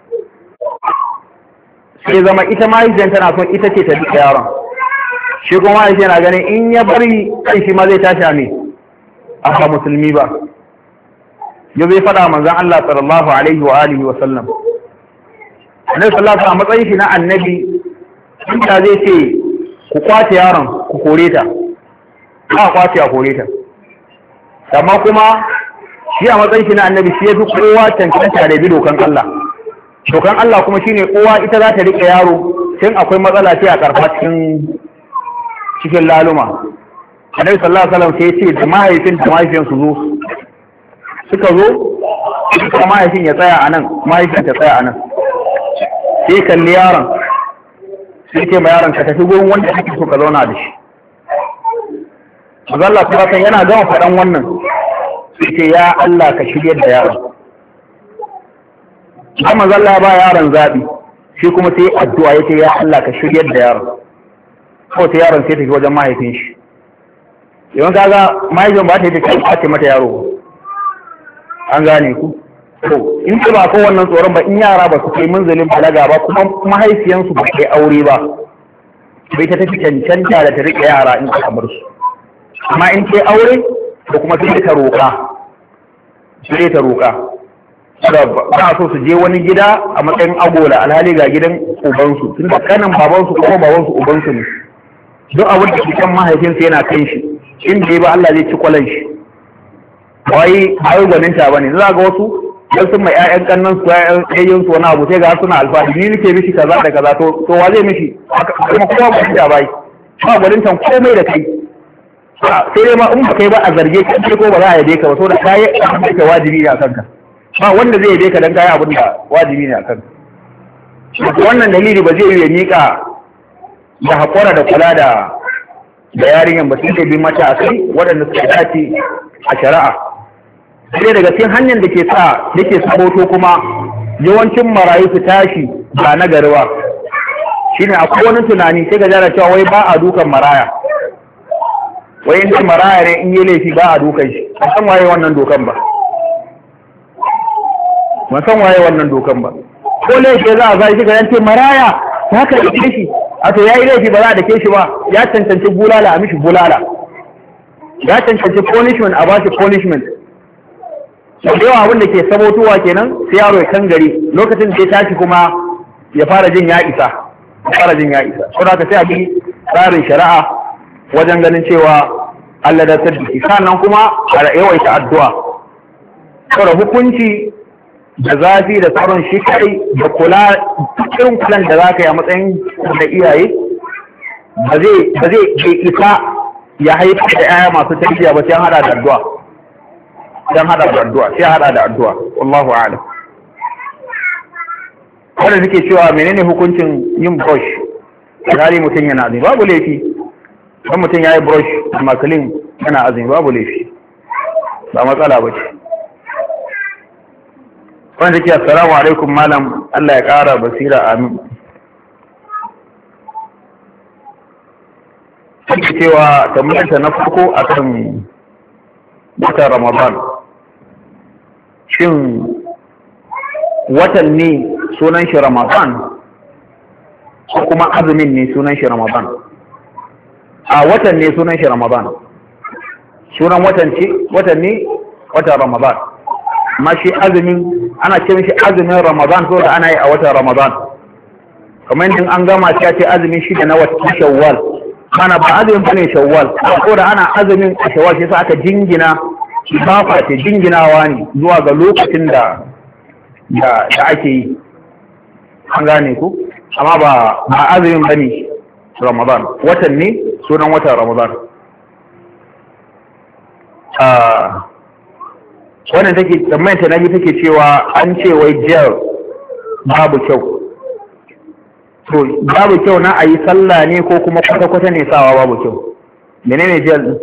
A: Sai zama ita mahaifiyan tana son ita ce ta duka yaron. Shi kuma mahaifi yana ganin in ya bari kan shi ma zai tashi a me a ba musulmi ba. Yau zai faɗa manzan Allah sallallahu alaihi wa alihi wa sallam. Annabi sallallahu alaihi wa matsayin shi na annabi inda zai ce ku kwace yaron ku kore ta. Ba kwace a kore ta. Amma kuma shi a matsayin shi na annabi shi ya fi kowa cancanta da bi dokan Allah. Dokan Allah kuma shine kowa ita za ta riƙe yaro tun akwai matsala ce a ƙarfa cikin laluma. Annabi sallallahu alaihi wasallam sai ya ce da mahaifin da mahaifiyan su zo. Suka zo, suka mahaifin ya tsaya a nan, mahaifin ta tsaya a nan. Sai kalli yaron, sai ce ma yaron ka tafi gurin wanda kake so ka zauna da shi. Allah subhanahu yana gama faɗan wannan. Sai ce ya Allah ka shiryar da yaron. Amma Allah ya ba yaron zabi, shi kuma sai addu'a yace ya Allah ka shiryar da yaron. Ko ta yaron sai tafi wajen mahaifin shi. Yawan kaga mahaifin ba ta yi ta ce mata yaro. An gane ku. To in ce ba ko wannan tsoron ba in yara ba su kai munzalin balaga ba kuma mahaifiyansu ba kai aure ba. Bai ta tafi cancanta da ta riƙe yara in ka bar su. Amma in ce aure ko kuma sai ta roƙa. Sai ta roƙa. Ba so su je wani gida a matsayin agola alhali ga gidan ubansu tun da kanan babansu kuma babansu ubansu ne. Duk abin da cikin mahaifinsa yana kan shi inda ya ba Allah zai ci kwalan shi. Wai ayi gwaninta ba ne, za ga wasu yan sun mai ƴaƴan kannan su ƴaƴan su wani abu sai ga suna alfahari ni nake mishi kaza da kaza to wa zai mishi kuma kowa gwaninta bai ba gwanintan komai da kai. Sai dai ma in ba kai ba a zarge ka ko ba za a yabe ka ba saboda kai abin da ke wajibi ne a kanka. Ba wanda zai yabe ka dan kai abin da wajibi ne a kanka. Wannan dalili ba zai yi mika da haƙura da kula da yarinyar ba sai bi mata a kai waɗanda suka dace a shari'a. Sai daga cikin hanyar da ke sa yake saboto kuma yawancin marayu su tashi ba na gariwa shine akwai wani tunani sai ga jara cewa wai ba a dukan maraya. Wai inda maraya ne in yi laifi ba a dukan shi. Ban san waye wannan dokan ba. Ban san waye wannan dokan ba. Ko laifi za a zai shi ga yance maraya ta ka dake shi. A to yayi laifi ba za a dake shi ba, ya cancanci bulala a mishi bulala. Ya cancanci punishment a bashi punishment. Sau da yawa abin da ke sabotowa kenan sai yaro ya kan gari lokacin da ya tashi kuma ya fara jin ya isa. Saboda ka sai a bi tsarin shari'a wajen ganin cewa Allah da tabbiki. Sannan kuma a yawaita addu'a. Saboda hukunci da zafi da tsaron shi kai da kula irin kulan da za ka yi a matsayin da iyaye ba zai isa ya haifar da yaya masu tarbiyya ba sai an hada da addu'a. Sai hada da addu'a. Wallahu a'lam. Wanda suke cewa menene hukuncin yin brush alhali mutum yana azumi babu laifi. Don mutum ya yi brush da makalin yana azumi babu laifi. Ba matsala ba ce. Wanda ke assalamu alaikum malam Allah ya ƙara basira amin. Take cewa tambayarta na farko akan watan Ramadan. Shin watan ne sunan shi Ramadan ko kuma azumin ne sunan shi Ramadan? A watan ne sunan shi Ramadan. Sunan watan ne watan Ramadan. Amma shi azumin ana ce mishi azumin Ramadan ko da ana yi a watan Ramadan. Kamar yadda an gama sai ce azumin shi da na watan Shawwal. Ana ba azumin bane Shawwal. Ko da ana azumin a Shawwal sai aka jingina ibafa ce jinginawa ne zuwa ga lokacin da ake yi. An gane ku? Amma ba azumin bane Ramadan. Watan ne sunan watan Ramadan. Wannan take tsammanin ta nabi take cewa an ce wai jel babu kyau. To babu kyau na ayi sallah ne ko kuma kwata-kwata ne sawa babu kyau. Menene jel din?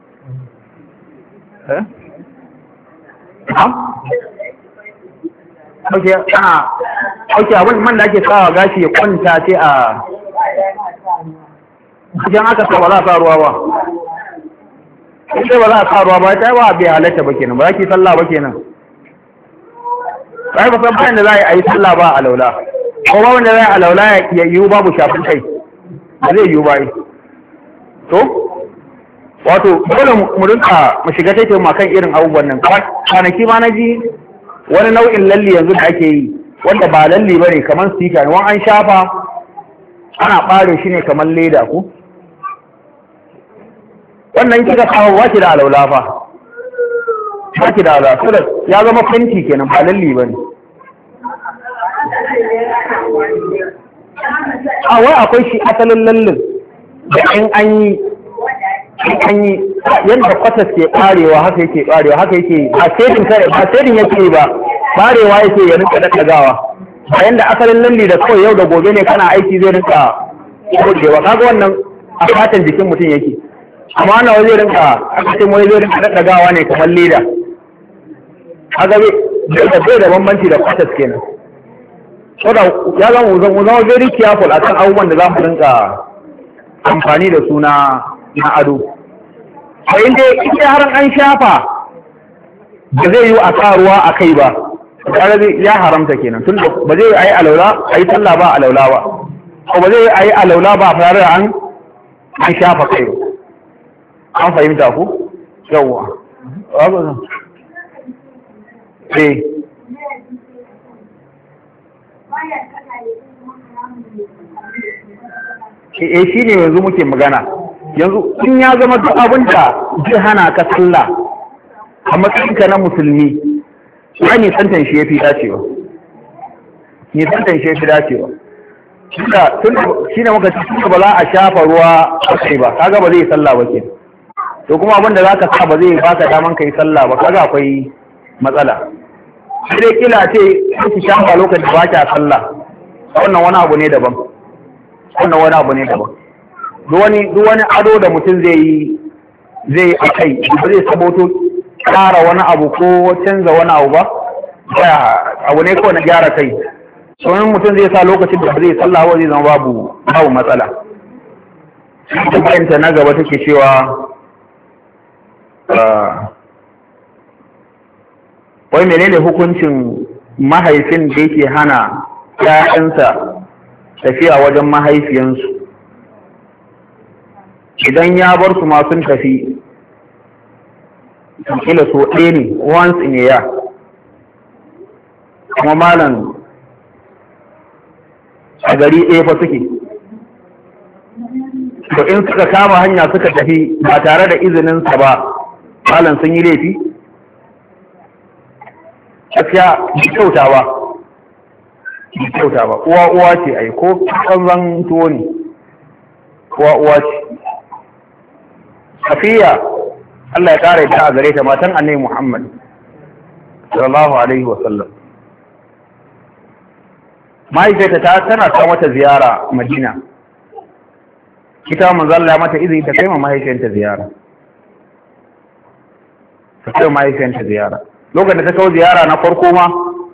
A: Ok, abin man da ake sawa gashi ya kwanta ce a cikin aka sa ba za a sa ruwa ba. Sai ba za a sa ruwa ba, ta yi ba bai halatta ba kenan, ba za ki sallah ba kenan. Sai ba san bayan da za a yi sallah ba a laula. Ko ba wanda za a laula ya yiwu babu shafin kai, ba zai yiwu ba yi. To? Wato, dole mu rinka mu shiga taitayin makan irin abubuwan nan. Kwanaki ma na ji wani nau'in lalli yanzu da ake yi, wanda ba lalli ba ne kamar stika ne, wani an shafa ana ɓare shi ne kamar leda ku. Wannan kika kawo ba ki da alaula fa. Ba ki da alaula, saboda ya zama fenti kenan ba lalli ba ne. A wai akwai shi asalin lallin da in an yi yadda kwatas ke ɓarewa haka yake ɓarewa haka yake ba sedin yake ba ɓarewa yake ya rinka daɗagawa ba yadda asalin lalli da kawai yau da gobe ne kana aiki zai rinka gogewa kaga wannan a fatan jikin mutum yake amma wannan wani zai rinka akashin wani zai rinka daɗagawa ne kamar leda haka bai da bambanci da kwatas kenan saboda ya zama very careful a kan abubuwan da za mu rinka amfani da su na ado. A inda har an shafa ba zai yi a sa ruwa a kai ba, ya haramta kenan, tun da ba zai yi a yi alaula, a yi talla ba alaula ba, ko ba zai yi a yi alaula ba tare da an shafa kai ba. An fahimta ku? Yawwa. Shi ne yanzu muke magana. Yanzu in ya zama duk abin da zai hana ka sallah a matsayinka na musulmi, ya nisantan shi ya fi dacewa. Nisantan shi ya fi dacewa. Shi ne muka cikin ba za a shafa ruwa a kai ba, kaga ba zai yi sallah ba ke. To kuma abin da za ka sa ba zai baka daman ka yi sallah ba, kaga akwai matsala. Sai dai kila ce su shafa lokacin da ba ka sallah, wannan wani abu ne daban. Wannan wani abu ne daban. Duk wani ado da mutum zai yi a kai ba zai saboto ƙara wani abu ko canza wani abu ba abu ne kawai na gyara kai sauran mutum zai sa lokacin da zai sallah wa zai zama babu matsala. Bayanta na gaba take cewa wai menene hukuncin mahaifin da yake hana ‘ya'yansa tafiya wajen mahaifiyansu idan ya bar su ma sun tafi kila so ɗaya ne once in a year kuma malam a gari ɗaya fa suke to in suka kama hanya suka tafi ba tare da izininsa ba malam sun yi laifi gaskiya kyauta ba uwa ce ai ko kanzan tuwo ne uwa ce Safiya Allah ya ƙara ita a gare ta matan Annabi Muhammad sallallahu alaihi wa sallam. Mahaifiyarta tana kawo mata ziyara Madina. Ita manzo Allah ya mata izini ta kai ma mahaifiyarta ziyara. Ta kai mahaifiyarta ziyara. Lokacin da ta kawo ziyara na farko ma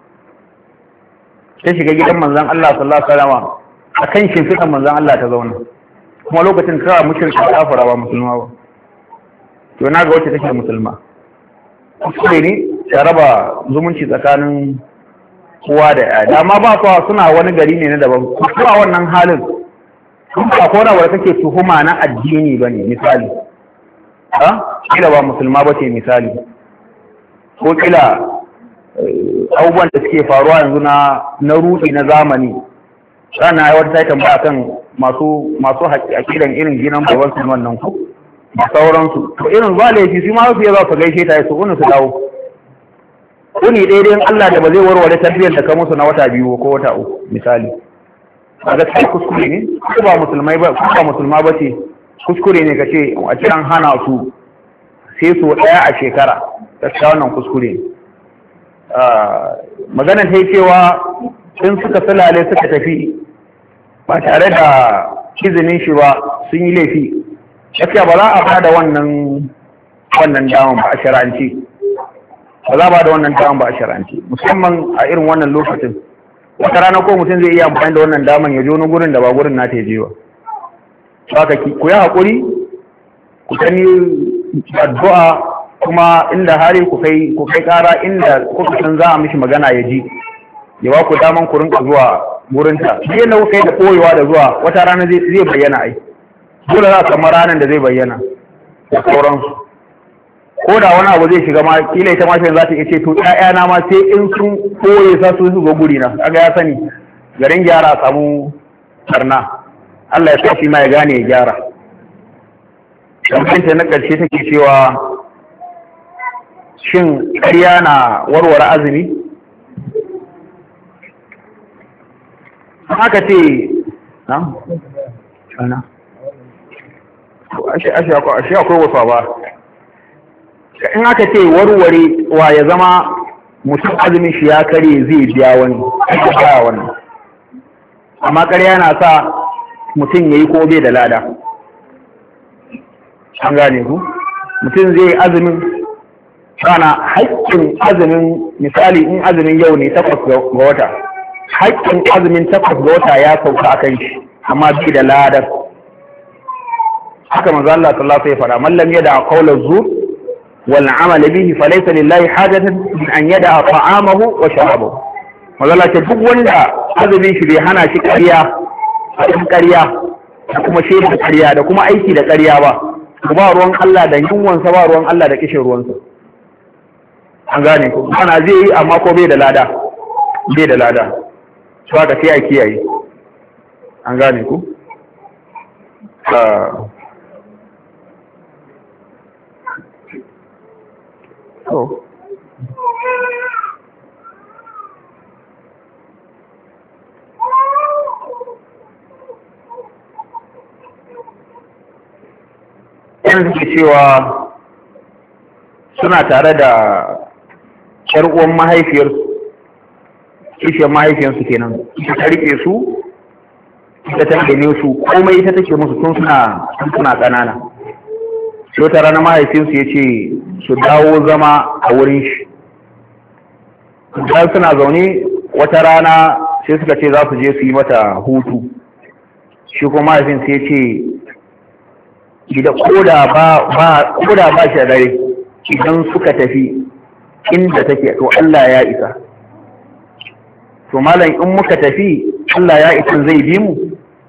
A: ta shiga gidan manzon Allah sallallahu alaihi wa sallam akan shimfiɗan manzon Allah ta zauna. Kuma lokacin ta mushrika kafira ba musulma ba. To na ga wacce take musulma kuskure ne ta raba zumunci tsakanin uwa da ya amma ba kuwa suna wani gari ne na daban kuma wannan halin sun ba kona wadda kake tuhuma na addini ba ne misali kila ba musulma ba ce misali ko kila abubuwan da suke faruwa yanzu na rudi na zamani. Rana wata ta tambaya kan masu hakidan irin ginan baban su wannan ku da sauransu. To irin zuwa laifi su ma su za su gaishe ta su unu su dawo. Kuni daidai Allah da ba zai warware tarbiyyar da ka musu na wata 2 ko wata 3 misali. A gaskiya kuskure ne, ko ba musulma ba ce, kuskure ne ka ce a cikin hana su sai so ɗaya a shekara. Gaskiya wannan kuskure ne. Maganar ta yi cewa in suka sulale suka tafi ba tare da izinin shi ba sun yi laifi. Gaskiya ba za a bada wannan daman ba a shar'anci. Ba za a bada wannan daman ba a shar'anci. Musamman a irin wannan lokacin. Wata rana ko mutum zai iya amfani da wannan daman ya je wani gurin da ba gurin na ta je ba. Saka ku yi haƙuri, ku sani addu'a kuma inda hari ku kai ƙara inda kuka san za a mishi magana ya ji. Ya ba ku daman ku rinka zuwa gurinta. Shi yadda kuka yi da koyewa da zuwa wata rana zai bayyana ai. Dole za a samu ranar da zai bayyana da sauransu. Ko da wani abu zai shiga ma kila ita mafi za ta iya ce to ƴaƴana ma sai in sun koye sa su zo guri na kaga ya sani garin gyara a samu karna Allah ya sa shi ma ya gane ya gyara. Tambayar na ƙarshe take cewa shin ƙarya na warware azumi? Haka ce na? Ashe akwai wasa ba. In aka ce warware wa ya zama mutum azumin shi ya kare zai biya wani, ake baya wannan. Amma ƙarya na sa mutum ya yi ko bai da lada. An gane ku? Mutum zai yi azumin, kana haƙƙin azumin misali in azumin yau ne 8 ga wata. Haƙƙin azumin 8 ga wata ya sauka a kan shi, amma bai da ladar. Haka manzo Allah sallallahu alaihi wasallam man lam yada qawla zur wal amal bihi falaysa lillahi hajatun an yada ta'amahu wa sharabahu. Manzo Allah ce duk wanda azumin shi bai hana shi ƙarya da kuma shaidar ƙarya da kuma aiki da ƙarya ba. Ba ruwan Allah da yunwansa ba ruwan Allah da kishin ruwansa. An gane ku ana zai yi amma ko bai da lada su haka sai a kiyaye. An gane ku yan suke cewa suna tare da uwan mahaifiyarsu, kishiyar mahaifiyarsu kenan, ita ta rike su, ita ta gane su, komai ita take musu tun suna ƙanana. Sai wata rana mahaifinsu ya ce su dawo zama a wurin shi. Idan suna zaune wata rana sai suka ce za su je su yi mata hutu. Shi kuma mahaifinsu ya ce idan koda ba shi dare idan suka tafi inda take to Allah ya isa. To malam in muka tafi Allah ya isa zai bi mu?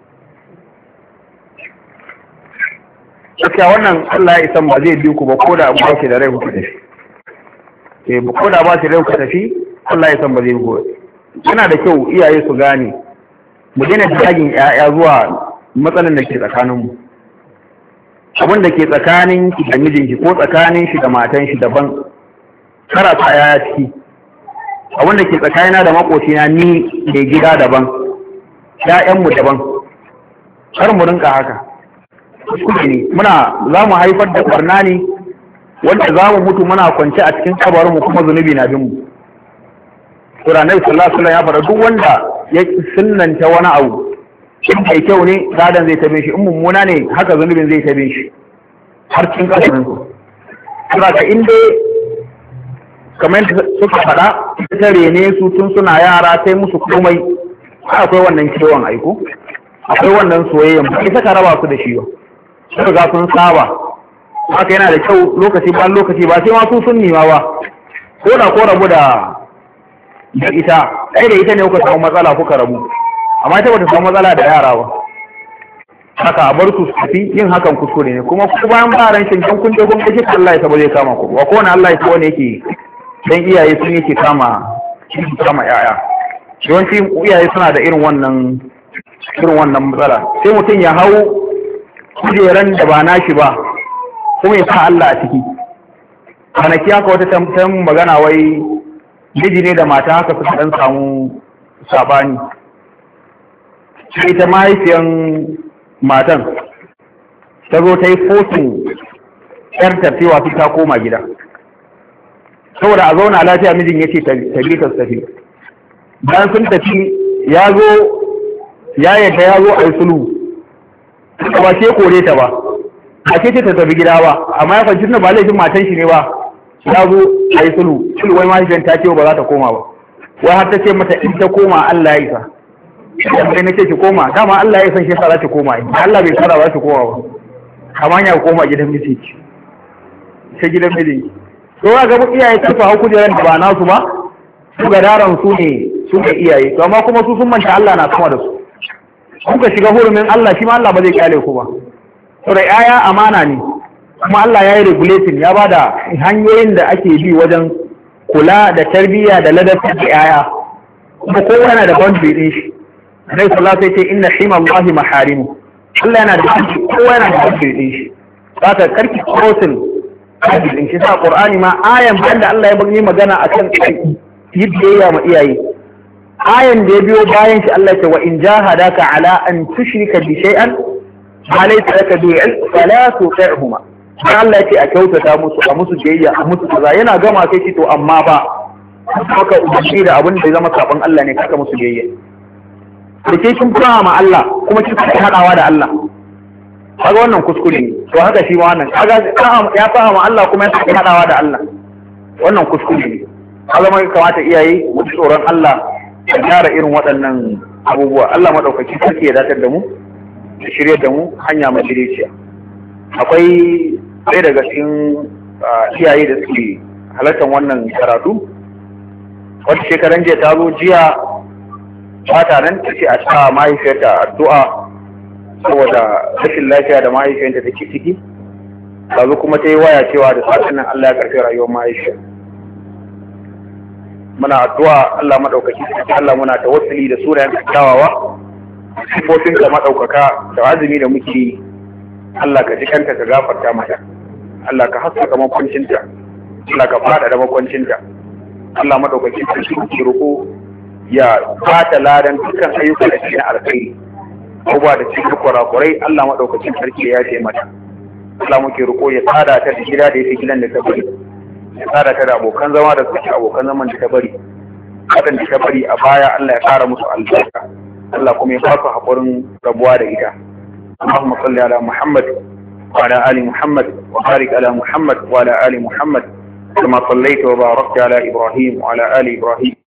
A: Gaskiya wannan Allah ya isa ba zai bi ku ba koda ba shi da rai kuka tafi. Koda ba shi da rai kuka tafi Allah ya isa ba zai bi ku. Yana da kyau iyaye su gane mu daina dagin ƴaƴa zuwa matsalan da ke tsakaninmu. Abin da ke tsakanin ki da mijinki ko tsakanin shi da matan shi daban, kara ta yaya ciki. Abin da ke tsakanina da makocina ni mai gida daban, ƴaƴanmu daban. Kar mu rinka haka. Kuskure ne, za mu haifar da barna ne wanda za mu mutu muna kwance a cikin kabarinmu kuma zunubi na bin mu. Qur'ani sallallahu alaihi wasallam ya fara duk wanda ya sunnanta wani abu in mai kyau ne gadon zai tabe shi, in mummuna ne haka zunubin zai tabe shi har cikin kasarin su. Sura ka inda kamar suka faɗa ta rene su tun suna yara sai musu komai, akwai wannan kewan aiko, akwai wannan soyayyen ba ita ka raba su da shi ba. Sun riga sun saba, haka yana da kyau lokaci ba sai ma su sun nima ba, ko da ko rabu da ita, ɗaya da ita ne kuka samu matsala kuka rabu. Amma ita bata samu matsala da yara ba. Haka a bar su tafi yin hakan kuskure ne, kuma ku bayan ba ran shin kun je kun kace Allah ya saba zai kama ku. Wa ko wani Allah ya ko ne yake dan iyaye sun yake kama yaya yawanci iyaye suna da irin wannan matsala sai mutum ya hau kujeran da ba nashi ba kuma ya sa Allah a ciki kwanaki haka wata tamtayin magana wai miji ne da mata haka suka dan samu sabani ita mahaifiyan matan ta zo ta yi fotin yar tafiwa ta koma gida saboda a zauna lafiya mijin ya ce tafi bayan sun tafi ya yadda ya zo a yi sulhu ba ce kore ta ba a ce ta tafi gida ba amma ya kwanci ba laifin matan shi ne ba ya zo a yi sulhu wai mahaifiyar ta ce ba za ta koma ba wai har ta ce mata in ta koma Allah ya isa idan bai na ce ki koma dama Allah ya san shi sa za ki koma yi Allah bai tsara za ki koma ba kamar ya koma gidan mijinki sai gidan mijinki to ga iyaye su hau kujeran da ba nasu ba su ga daren su ne iyaye to amma kuma su sun manta Allah na sama da su kuka shiga hurumin Allah shi ma Allah ba zai kyale ku ba to da yaya amana ne kuma Allah ya yi regulating ya bada hanyoyin da ake bi wajen kula da tarbiyya da ladabtar da yaya kuma kowa yana da boundary din shi Annabi sallallahu alaihi wasallam ya ce inna himallahi maharimu Allah yana da boundary kowa yana da boundary din shi zaka karki crossing boundary din shi sa Qur'ani ma ayan banda Allah ya yi magana akan yi biyayya ma iyaye ayan da ya biyo bayan shi Allah ce wa in jahadaka ala an tushrika bi shay'an ma laysa laka bi ilm fala tuti'huma dan Allah ya ce a kyautata musu a musu biyayya a musu kaza yana gama sai ce to amma ba haka ubangi da abin da ya zama saban Allah ne kaka musu biyayya to ke kin fara ma Allah kuma kin fara hadawa da Allah kaga wannan kuskure ne to haka shi ma wannan kaga ya fara ma Allah kuma ya fara hadawa da Allah wannan kuskure ne kaga mai kamata iyaye mu tsoron Allah a gyara irin waɗannan abubuwa Allah maɗaukaki sarki ya datar da mu da shirya da mu hanya madaidaiciya akwai ɗaya daga cikin iyaye da suke halartar wannan karatu wata shekaran jiya ta zo jiya fata nan ta ce a sa mahaifiyarta addu'a saboda rashin lafiya da mahaifiyarta take ciki ta zo kuma ta yi waya cewa da satin nan Allah ya karfi rayuwar mahaifiyar muna addu'a Allah madaukaki Allah muna tawassuli da sunayen kyawawa sifofin ka madaukaka da azumi da muke Allah ka jikanta ka gafarta mata Allah ka haskaka makwancinta Allah ka fada da makwancinta Allah madaukaki sarki roko ya fata ladan dukkan ayyukan da cikin alkhairi abubuwa da cikin kurakurai Allah madaukakin sarki ya ce mata Allah muke roko ya tsada ta da gida da yake gidan da ta bari ya tsada ta da abokan zama da suke abokan zaman da ta bari waɗanda ta bari a baya Allah ya ƙara musu albarka Allah kuma ya fasa haƙurin rabuwa da ita Allahumma salli ala Muhammad wa ala ali Muhammad wa barik ala Muhammad wa ala ali Muhammad kama sallaita wa barakta ala Ibrahim wa ala ali Ibrahim